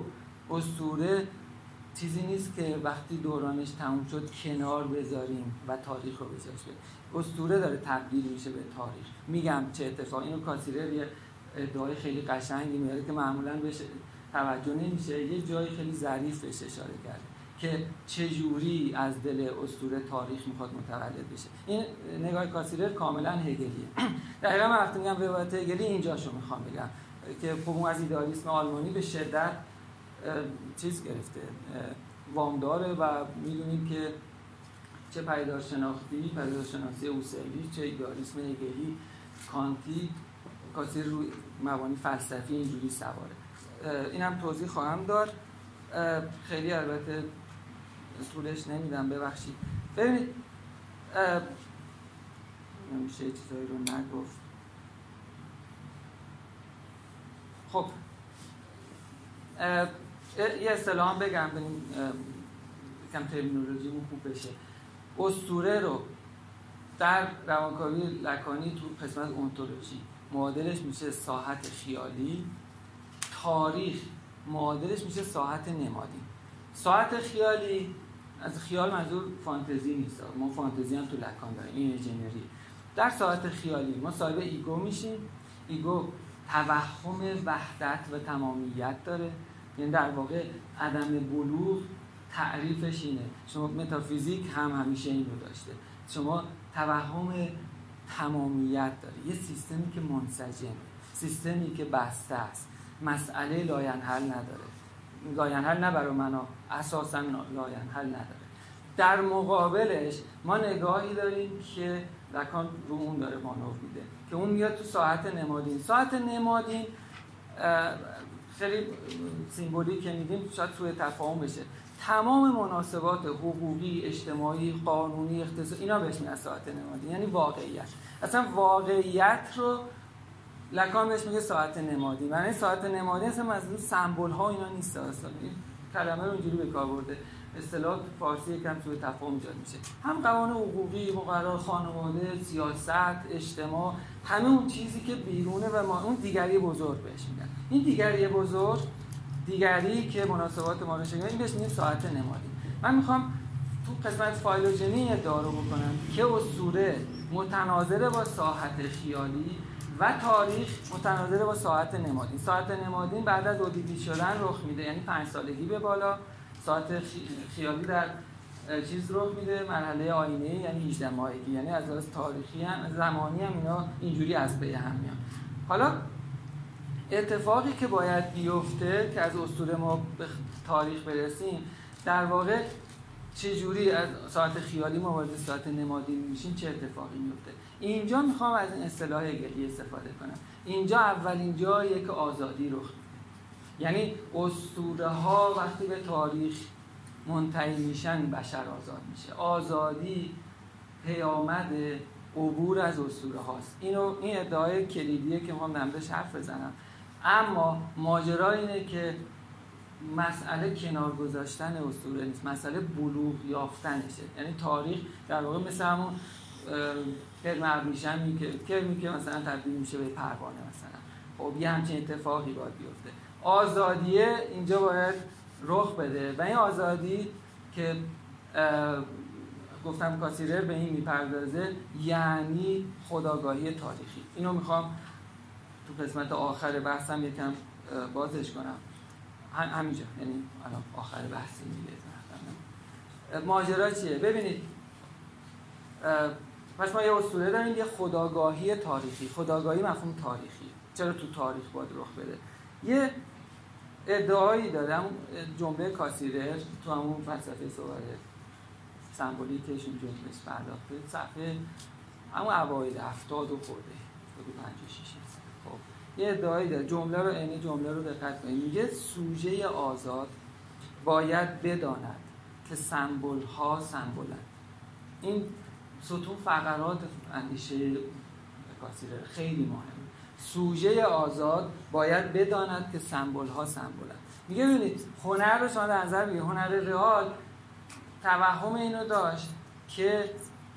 اسطوره چیزی نیست که وقتی دورانش تموم شد کنار بذاریم و تاریخ رو بذارش بریم. اسطوره داره تبدیل میشه به تاریخ. میگم چه اتفاقی. اینو کاسیرر یه ادعای خیلی قشنگی میاره که معمولاً بهش توجه نمیشه. یه جایی خیلی ظریف بهش اشاره کرده که چجوری از دل اسطوره تاریخ میخواد متولد بشه. این نگاه کاسیرر کاملاً هگلیه. دقیقاً من وقتی میگم روایت هگلی اینجاشو میخوام بگم که خب اون از ایدئالیسم آلمانی به شدت چیز گرفته، وام داره و میدونیم که چه پدیدار شناختی، پدیدار شناسی هوسلی، چه ایدئالیسم هگلی، کانتی، کاسیر روی مبانی فلسفی اینجوری سواره. اینم توضیح خواهم داد. خیلی البته طولش نمیدم، ببخشید. ببینید نمیشه چیزایی رو نگفت. خب یه اصطلاح هم بگم ببینیم کم ترمینولوژیمون خوب بشه. اسطوره رو در روانکاوی لکانی تو قسمت اونتولوژی معادلش میشه ساحت خیالی، تاریخ معادلش میشه ساحت نمادین. ساحت خیالی، از خیال منظور فانتزی نیست، ما فانتزی هم تو لکان داریم، این انجینری. در ساحت خیالی ما صاحب ایگو میشیم. ایگو توهم وحدت و تمامیت داره، یعنی در واقع عدم بلوغ تعریفش اینه. شما متافیزیک هم همیشه این رو داشته، شما توهم تمامیت داره، یه سیستمی که منسجمه، سیستمی که بسته است، مسئله لاینحل نداره. لاینحل نه برای منو، اساسا لاینحل نداره. در مقابلش ما نگاهی داریم که لکان رو اون داره مانور میده که اون میاد تو ساحت نمادین. ساحت نمادین خیلی سیمبولیک که میگیم شاید سوء تفاهم بشه، تمام مناسبات حقوقی، اجتماعی، قانونی، اقتصادی اینا بهش میاد ساحت نمادین، یعنی واقعیت. اصلا واقعیت رو لکان بهش میگه ساحت نمادین. معنی ساحت نمادین اصلا منظور سمبل ها اینا نیست، اصلا این کلمه رو اینجوری به کار برده، اصطلاح فارسی یکم سوء تفاهم ایجاد میشه. هم قوانین حقوقی، مقررات خانواده، سیاست، اجتماع، همه اون چیزی که بیرونه و ما اون دیگری بزرگ بهش میگن. این دیگری بزرگ، دیگری که مناسبات ما رو شکل، این بهش میگیم ساحت نمادین. من میخوام تو قسمت فایلوژنی ادعا رو بکنم که اسطوره متناظر با ساحت خیالی و تاریخ متناظر با ساحت نمادین. ساحت نمادین بعد از اودیدی شدن رخ میده، یعنی پنج سالگی به بالا. ساعت خیالی در چیز رخ میده مرحله آینه، یعنی هجده ماهگی، یعنی از لحاظ تاریخی هم زمانی هم اینا اینجوری از پی هم میان. حالا اتفاقی که باید بیفته که از اسطوره ما به تاریخ برسیم، در واقع چجوری از ساعت خیالی ما وارد ساعت نمادین میشیم، چه اتفاقی میفته. اینجا میخوام از این اصطلاح هگلی استفاده کنم. اینجا اولین جاییه که آزادی رخ میده، یعنی اسطوره ها وقتی به تاریخ منتهی میشن بشر آزاد میشه. آزادی پیامد عبور از اسطوره هاست. اینو این ادعای کلیدیه که میخوام نمدش حرف بزنم. اما ماجرا اینه که مسئله کنار گذاشتن اسطوره نیست، مسئله بلوغ یافتنشه. یعنی تاریخ در واقع مثل همون کرم ابریشمی که کرمی که مثلا تبدیل میشه به پروانه مثلا. خب یه همچین اتفاقی باید بیفته. آزادیه اینجا باید رخ بده و این آزادی که گفتم کاسیرر به این میپردازه یعنی خودآگاهی تاریخی. اینو میخوام تو قسمت آخر بحثم یکم بازش کنم. همینجا، یعنی الان آخر بحثی میگه. ماجرا چیه؟ ببینید، پس ما یه اسطوره داریم، یه خودآگاهی تاریخی. خودآگاهی مفهوم تاریخی. چرا تو تاریخ باید رخ بده؟ یه ادعایی داره، همون جمله کاسیرر تو همون فلسفه صور سمبولیکش اون جملهش پرداخته، صفحه همون اوایل هفتاد و خورده هفتاد و پنج و شش. خب یه ادعایی داره، جمله رو عین جمله رو دقت کنید. میگه سوژه آزاد باید بداند که سمبل ها سمبولن. این ستون فقرات اندیشه کاسیرر خیلی مهمه. سوژه آزاد باید بداند که سمبل ها سمبولن. میگه ببینید هنر رو شما در نظر بگیرید، هنر رئال توهم اینو داشت که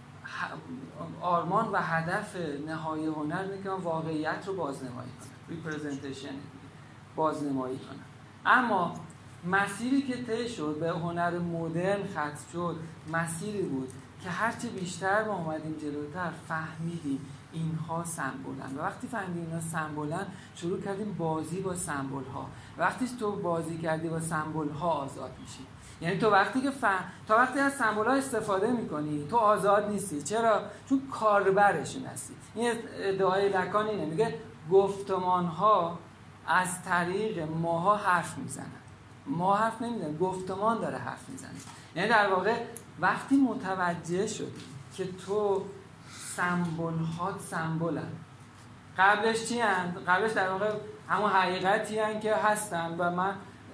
آرمان و هدف نهایی هنر اینه که واقعیت رو بازنمایی کنه، ریپرزنتیشن بازنمایی کنه. اما مسیری که طی شد به هنر مدرن ختم شد، مسیری بود که هرچی بیشتر ما اومدیم جلوتر فهمیدیم اینها سمبولن و وقتی فهمیدیم اینها سمبولن شروع کردیم بازی با سمبول ها. وقتی تو بازی کردی با سمبول ها آزاد میشی. یعنی تو وقتی که فهم... تا وقتی از سمبول ها استفاده میکنی تو آزاد نیستی. چرا؟ چون کاربرشون هستی. این ادعای لکان اینه، میگه گفتمان ها از طریق ماها حرف میزنن. ما حرف نمیزنن، گفتمان داره حرف میزنه. یعنی در واقع وقتی متوجه شدی که تو سمبول ها سمبولن، قبلش چی هستند؟ قبلش در واقع همون حقیقتی هستند که هستن و من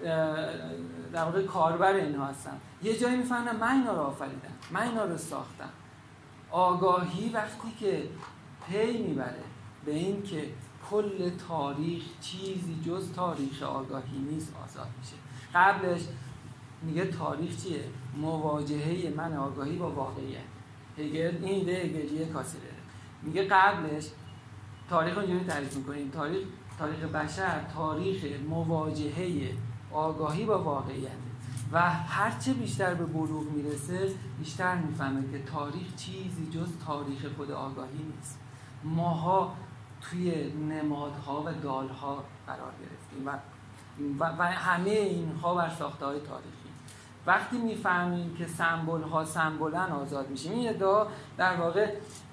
در واقع کاربر اینها هستم. یه جایی میفهمم من اینا رو آفریدم، من اینا رو ساختم. آگاهی وقتی که پی میبره به این که کل تاریخ چیزی جز تاریخ آگاهی نیست، آزاد میشه. قبلش میگه تاریخ چیه؟ مواجهه من آگاهی با واقعیت. هگل این ایده هگلی کاسیلره میگه قبلش تاریخ اینجوری تعریف میکنیم، تاریخ تاریخ بشر تاریخ مواجهه آگاهی با واقعیت و هرچه بیشتر به بلوغ میرسه بیشتر میفهمه که تاریخ چیزی جز تاریخ خود آگاهی نیست. ماها توی نمادها و دالها قرار گرفتیم و و, و همه اینها بر ساخته‌های تاریخی. وقتی میفهمیم که سمبول‌ها سمبولن آزاد میشیم. این ادعا در واقع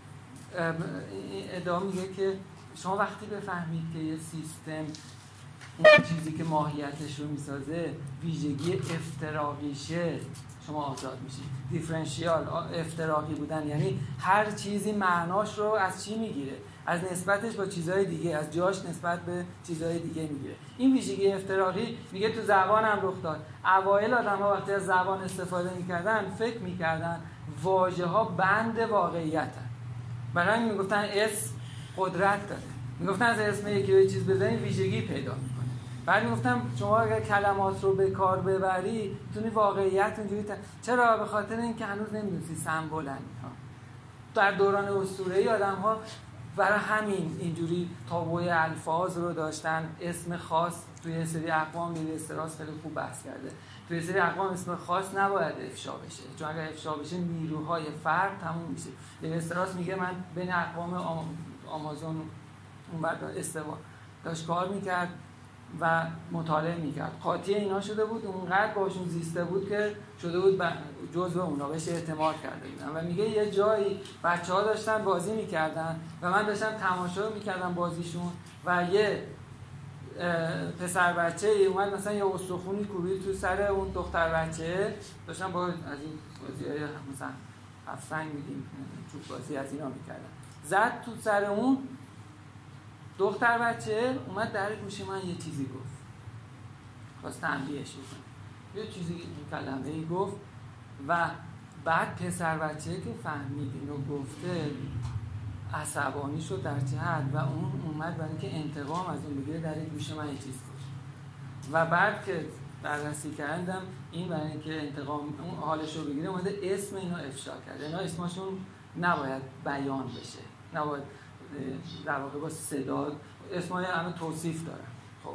ادعا میگه که شما وقتی بفهمید که یه سیستم اون چیزی که ماهیتش رو میسازه ویژگی افتراقیشه، شما آزاد میشید. دیفرنشیال افتراقی بودن یعنی هر چیزی معناش رو از چی میگیره؟ از نسبتش با چیزهای دیگه، از جاش نسبت به چیزهای دیگه میگیره. این ویژگی افتراقی میگه تو زبان هم رخ داد. اوایل آدم‌ها وقتی از زبان استفاده میکردن فکر میکردن واژه‌ها بند واقعیتن. برای همین میگفتن اسم قدرت داره. میگفتن از اسم یکی یه چیز بزنید ویژگی پیدا میکنه. بعد میگفتم شما اگر کلمات رو به کار ببری میتونی واقعیت اونجوری تا... چرا؟ به خاطر اینکه هنوز نمیدونی سمبولن ها. در دوران اسطوره‌ای آدم‌ها برای همین اینجوری تابوی الفاظ رو داشتن. اسم خاص توی سری اقوام میره استراس خیلی خوب بحث کرده. توی سری اقوام اسم خاص نباید افشا بشه، چون اگر افشا بشه نیروهای فرد تموم میشه. لیو استراس میگه من بین اقوام آم... آمازون اون بعد استوا داشت کار میکرد و مطالعه میکرد. قاطی اینا شده بود، اونقدر باشون زیسته بود که شده بود جزء اونا، بهش اعتماد کرده بودن. و میگه یه جایی بچه‌ها داشتن بازی میکردن و من داشتم تماشا میکردم بازیشون و یه پسر بچه اومد مثلا یه استخونی کوبید تو سر اون دختر بچه. داشتم با از این بازی‌های مثلا هفت‌سنگ میگیم چوب بازی از اینا میکردن، زد تو سر اون دختر بچه. اومد در گوش من یه چیزی گفت، خواست تنبیهش بکنه، یه چیزی کلمه‌ای گفت و بعد پسر بچه که فهمید اینو گفته عصبانی شد در چه حد و اون اومد برای اینکه انتقام از اون بگیره در گوش من یه چیز گفت و بعد که بررسی کردم این برای اینکه انتقام اون حالش رو بگیره اومده اسم اینو افشا کرده. اینا اسمشون نباید بیان بشه، نباید در واقع با صدا، اسمای همه توصیف دارن. خب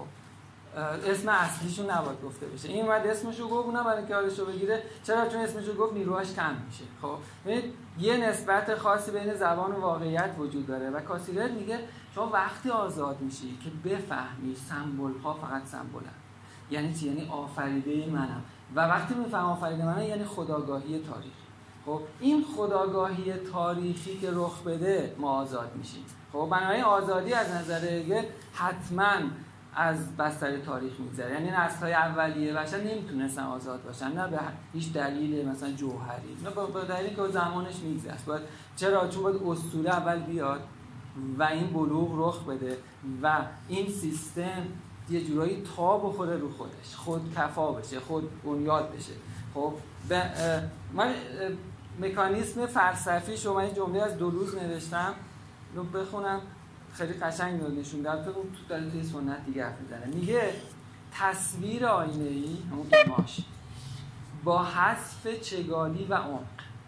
اسم اصلیشون نباید گفته بشه. این اومد اسمشو گفت، اونم برای اینکه حالشو بگیره. چرا؟ چون اسمشو گفت نیروهاش کم میشه. خب ببینید یه نسبت خاصی بین زبان و واقعیت وجود داره و کاسیلر میگه شما وقتی آزاد میشی که بفهمی سمبول ها فقط سمبولن. یعنی چی؟ یعنی آفریده منم. و وقتی میفهم آفریده منم یعنی خودآگاهی تاریخی. خب این خودآگاهی تاریخی که رخ بده ما آزاد میشیم. خب بنابراین آزادی از نظر هگل حتما از بستر تاریخ میگذره. یعنی نسل‌های اولیه بشر نمیتونستن آزاد باشن، نه به هیچ دلیل مثلا جوهری، نه به دلیلی که زمانش میگذشت. باید چرا؟ چون باید اسطوره اول بیاد و این بلوغ رخ بده و این سیستم یه جورایی تا بخوره رو خودش، خود کفا بشه، خود بنیاد بشه. خب من مکانیسم فلسفی شما این جمله از دولوز نوشتم رو بخونم، خیلی قشنگ رو نشون داد. تو تو داره توی سنت دیگه حرف میزنه. میگه تصویر آینه‌ای همون ایماژ با حذف چگالی و عمق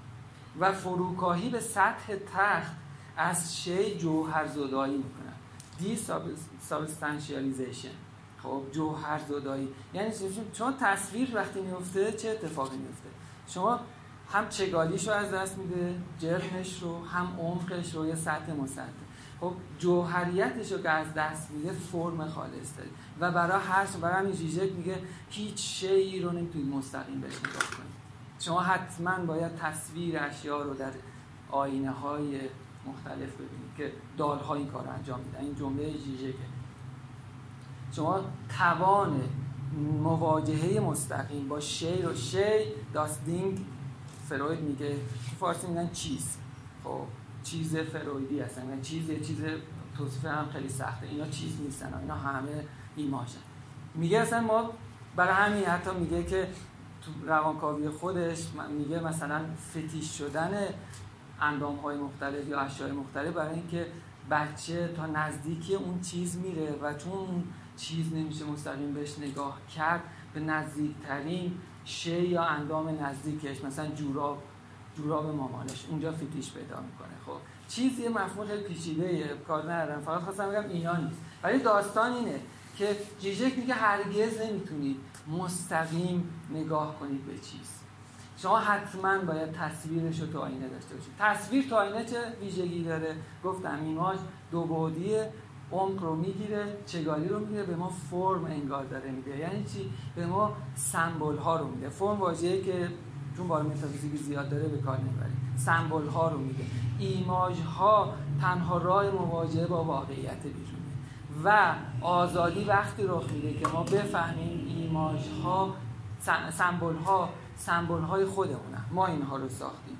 و فروکاهی به سطح تخت از شی جوهر زدایی میکنن. دی سابستانشیالیزیشن. خب جوهر زدایی یعنی چون تصویر وقتی میفته چه اتفاقی میفته؟ شما هم چگالیشو از دست میده، جرمش رو، هم عمقش رو، یه سطح مسطح. خب جوهریتش رو که از دست میده فرم خالص داره و برای هر برای همین ژیژک میگه هیچ شیئی رو نمیتونید مستقیم بهش نگاه کنید. شما حتما باید تصویر اشیا رو در آینه های مختلف ببینید که دال ها این کار رو انجام میدن. این جمله ژیژکه. شما توان مواجهه مستقیم با شی رو، شی داستینگ فروید میگه تو فارسی میگن چیز. خب چیز فرویدی هستن، یعنی چیز یه چیز توصیف هم خیلی سخته. اینا چیز نیستن، اینا همه ایماژن. میگه اصلا ما برای همین حتی میگه که تو روانکاوی خودش میگه مثلا فتیش شدن اندام‌های مختلف یا اشیاء مختلف برای اینکه بچه تا نزدیکی اون چیز میره و چون اون چیز نمیشه مستقیم بهش نگاه کرد به نزدیکترین شی یا اندام نزدیکش، مثلا جوراب جوراب مامانش، اونجا فتیش پیدا میکنه. خب چیز یه مفهوم خیلی پیچیده‌ایه، کار ندارم، فقط خواستم بگم اینا نیست. ولی داستان اینه که ژیژک میگه هرگز نمیتونید مستقیم نگاه کنید به چیز. شما حتما باید تصویرش رو تو آینه داشته باشید. تصویر تو آینه چه ویژگی داره؟ گفتم ایماژ دو بعدیه، عمق رو میگیره، چگالی رو میگیره، به ما فرم انگار داره میده. یعنی چی؟ به ما سمبل ها رو میده. فرم واژه‌ای که چون بار متافیزیک زیاد داره به کار نمیبریم. سمبل ها رو میده. ایماژ ها تنها راه مواجهه با واقعیت بیرونه و آزادی وقتی رخ میده که ما بفهمیم ایماژ ها سمبل ها سمبل های خودمونن، ما اینها رو ساختیم.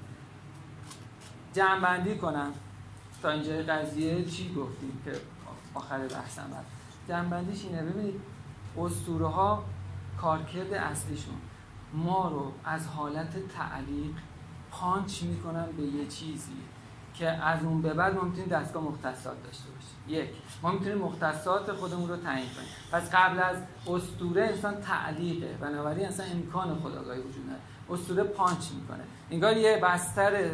جمع بندی کنم تا اینجای قضیه چی گفتیم که آخر بحثم بعد جمع بندیش اینه. ببینید اسطوره ها کارکرد اصلیشون ما رو از حالت تعلیق پانچ میکنن به یه چیزی که از اون به بعد ما میتونیم دستگاه مختصات داشته باشیم. یک، ما میتونیم مختصات خودمون رو تعیین کنیم. پس قبل از اسطوره انسان تعلیقه، بنابراین اصلا امکان خودآگاهی وجود نداره. اسطوره پانچ میکنه، انگار یه بستر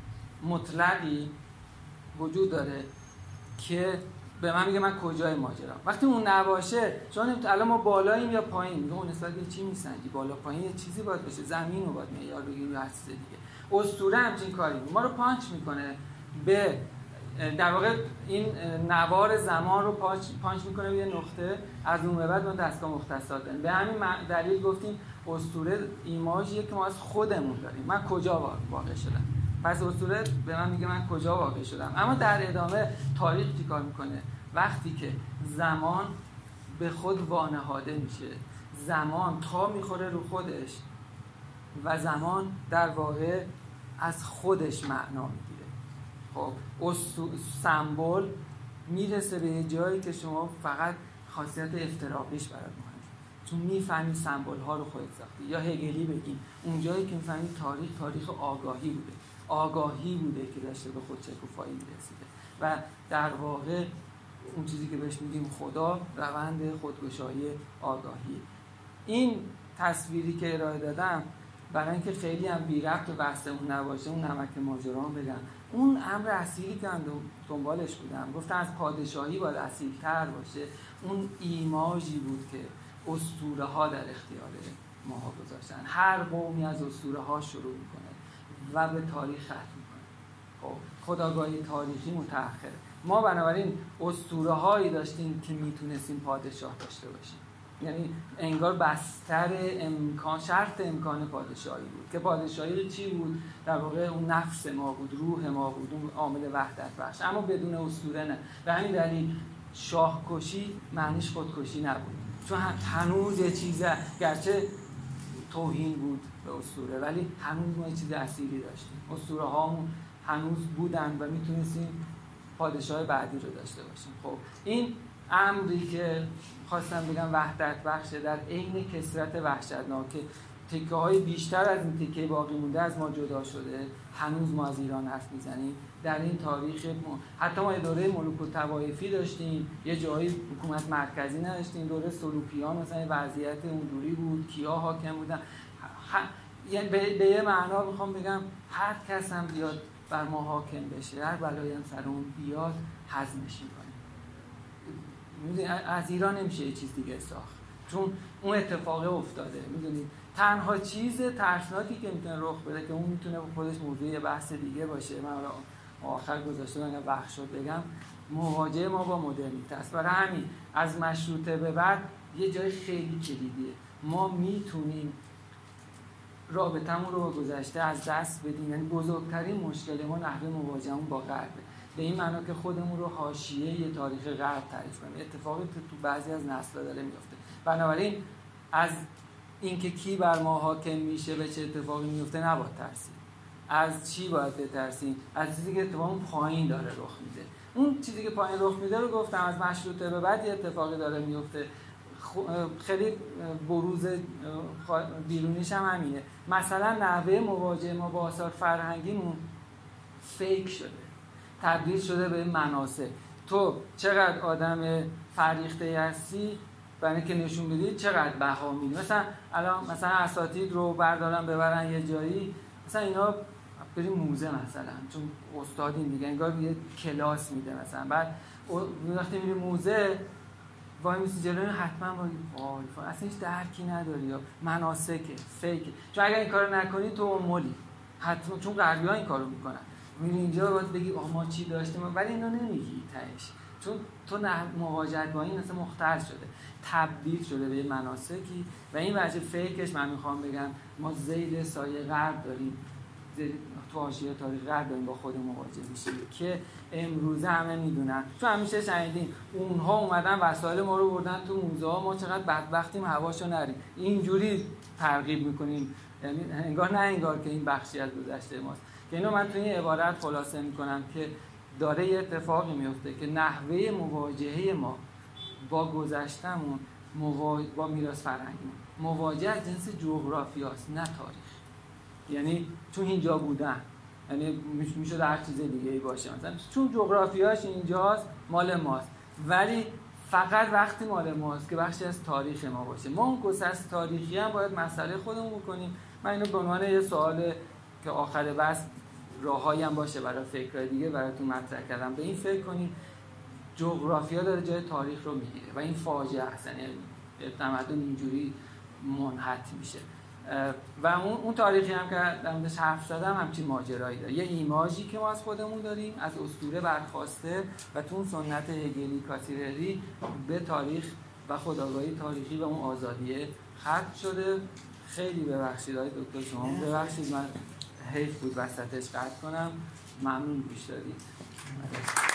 مطلقی وجود داره که به من میگه من کجای ماجرا. وقتی اون نباشه، چون الان ما بالاییم یا پایین، میگه اون نسبت به چی میسنجی؟ بالا پایین یه چیزی باید بشه، زمین رو باید معیار بگیریم یا هر چیز دیگه. اسطوره همچین کاری ما رو پانچ میکنه به، در واقع این نوار زمان رو پانچ, پانچ میکنه به یه نقطه، از اون به بعد ما دستگاه مختصات داریم. به همین دلیل گفتیم اسطوره ایماژیه که ما از خودمون داریم. من کجا واقع شدم؟ پس اسطوره به من میگه من کجا واقع شدم. اما در ادامه تاریخ چیکار میکنه؟ وقتی که زمان به خود وانهاده میشه، زمان تا میخوره رو خودش و زمان در واقع از خودش معنا میگیره. خب سمبل میرسه به یه جایی که شما فقط خاصیت افتراقیش برات مهمه، چون میفهمی سمبل ها رو خودت ساختی. یا هگلی بگیم اون جایی که میفهمی تاریخ تاریخ آگاهی بوده، آگاهی بوده که داشته به خودشکوفایی میرسیده و در واقع اون چیزی که بهش میگیم خدا، روند خودگشایی آگاهی. این تصویری که ارائه دادم برای اینکه خیلی هم بی ربط به بحثمون نباشه، اون نمک ماجرام بگم. اون امر اصیلی که من دنبالش بودم، گفتم از پادشاهی باید اصیل‌تر باشه. اون ایماژی بود که اسطوره ها در اختیار ماها گذاشتن. هر قومی از اسطوره ها شروع میکنه و به تاریخ ختم میکنه. خب خودآگاهی تاریخی متأخره. ما بنابراین اسطوره هایی داشتیم که میتونستیم پادشاه داشته باشیم. یعنی انگار بستر امکان، شرط امکان پادشاهی بود که پادشاهی چی بود؟ در واقع اون نفس ما بود، روح ما بود، اون عامل وحدت بخش. اما بدون اسطوره نه. به همین دلیل شاهکشی معنیش خودکشی نبود، چون هنوز یه چیزه، گرچه توهین بود به اسطوره، ولی هنوز ما یه چیز اصیلی داشتیم. اسطوره هامون هنوز بودن و میتونستیم پادشاه بعدی رو داشته باشیم. خب این امری که خواستم بگم وحدت بخشه در عین کثرت وحشتناک، تکه های بیشتر از این تکه باقی مونده از ما جدا شده. هنوز ما از ایران حرف میزنیم در این تاریخ. حتی ما یه دوره ملوک الطوایفی داشتیم، یه جایی حکومت مرکزی نداشتیم. دوره سلوکیان مثلا وضعیت اونجوری بود، کیا حاکم بودن. یعنی به یه معنا میخوام بگم هر کس هم بیاد بر ما حاکم بشه، هر بلایی هم سر اون بیاد، هضمش میکنه. از ایران نمیشه یه چیز دیگه ساخت، چون اون اتفاق افتاده. میدونید تنها چیز ترسناکی که میتونه رخ بده که اون میتونه خودش موضوع بحث دیگه باشه، من آخر گذاشته اگه بخش شد بگم، مواجهه ما با مدرنیته است. برای همین از مشروطه به بعد یه جای خیلی کلیدیه. ما میتونیم رابطمون رو با گذشته از دست بدیم. یعنی بزرگترین مشکل ما نحوه مواجهمون با غربه، به این معنا که خودمون رو حاشیه یه تاریخ غرب تعریف کنیم. اتفاقی تو بعضی از نسل‌ها داره میفته. بنابراین از اینکه کی بر ما حاکم میشه، به چه اتفاقی میفته نباید ترسیم. از چی باید بترسیم؟ از چیزی که اتفاقا پایین داره رخ میده. اون چیزی که پایین رخ میده رو گفتم، از مشروطه به بعد یه اتفاقی داره میفته. خیلی بروز بیرونیش هم همینه. مثلا نحوه مواجهه ما با آثار فرهنگیمون فیک شده، تبدیل شده به مناسک. تو چقدر آدم فریخته هستی برای اینکه نشون بدی چقدر بها میدی. مثلا الان مثلا اساتید رو بردارن ببرن یه جایی، مثلا اینا بریم موزه مثلا، چون استادیم دیگه، انگار یه کلاس میده مثلا. بعد وقتی میری موزه وای میسی جلوی حتما وای وای اصلا هیچ درکی نداری یا مناسکه فیک، چون اگر این کارو نکنی تو مولی حتما، چون غربی‌ها این کارو میکنن. میری اینجا باید بگی آها ما چی داشتیم، ولی اینو نمیگی تهش، چون تو نه مواجهت با این اصلا مختل شده، تبدیل شده به مناسکی. و این وجه فیکش من میخوام بگم ما زیر سایه غرب داریم، تو حاشیه تاریخ غرب داریم با خود مواجه میشیم که امروزه همه میدونن. چون همیشه شنیدین اونها اومدن وسایل ما رو بردن تو موزه ها، ما چقدر بدبختیم هواشو نریم. اینجوری ترغیب میکنیم، یعنی انگار نه انگار که این بخشی از گذشته ماست. که اینو من تو این عبارت خلاصه میکنم که داره یه اتفاقی میفته که نحوه مواجهه ما با گذشتمون مواجه با میراث فرهنگیمون مواجهه از جنس جغرافیاست نه تاریخ. یعنی چون اینجا بودن، یعنی میشه هر چیز دیگه ای باشه، مثلا چون جغرافیاش اینجاست مال ماست، ولی فقط وقتی مال ماست که بخشی از تاریخ ما باشه. ما اون گسست تاریخی هم باید مسئله خودمون بکنیم. من اینو به عنوان یه سوال که آخر بحث راهایی هم باشه برای فکرای دیگه براتون مطرح کردم. به این فکر کنید جغرافیا داره جای تاریخ رو میگیره و این فاجعه است، یعنی تمدن اینجوری منحط میشه. و اون اون تاریخی هم که در موردش حرف زدم همچین ماجرایی داره. یه ایماژی که ما از خودمون داریم از اسطوره برخواسته و تو اون سنت هگلی کاتیرری به تاریخ و خودآگاهی تاریخی و اون آزادیه ختم شده. خیلی ببخشید آقای دکتر شما، ببخشید من حیف بود وسطش قطع کنم. ممنون گوش دادید.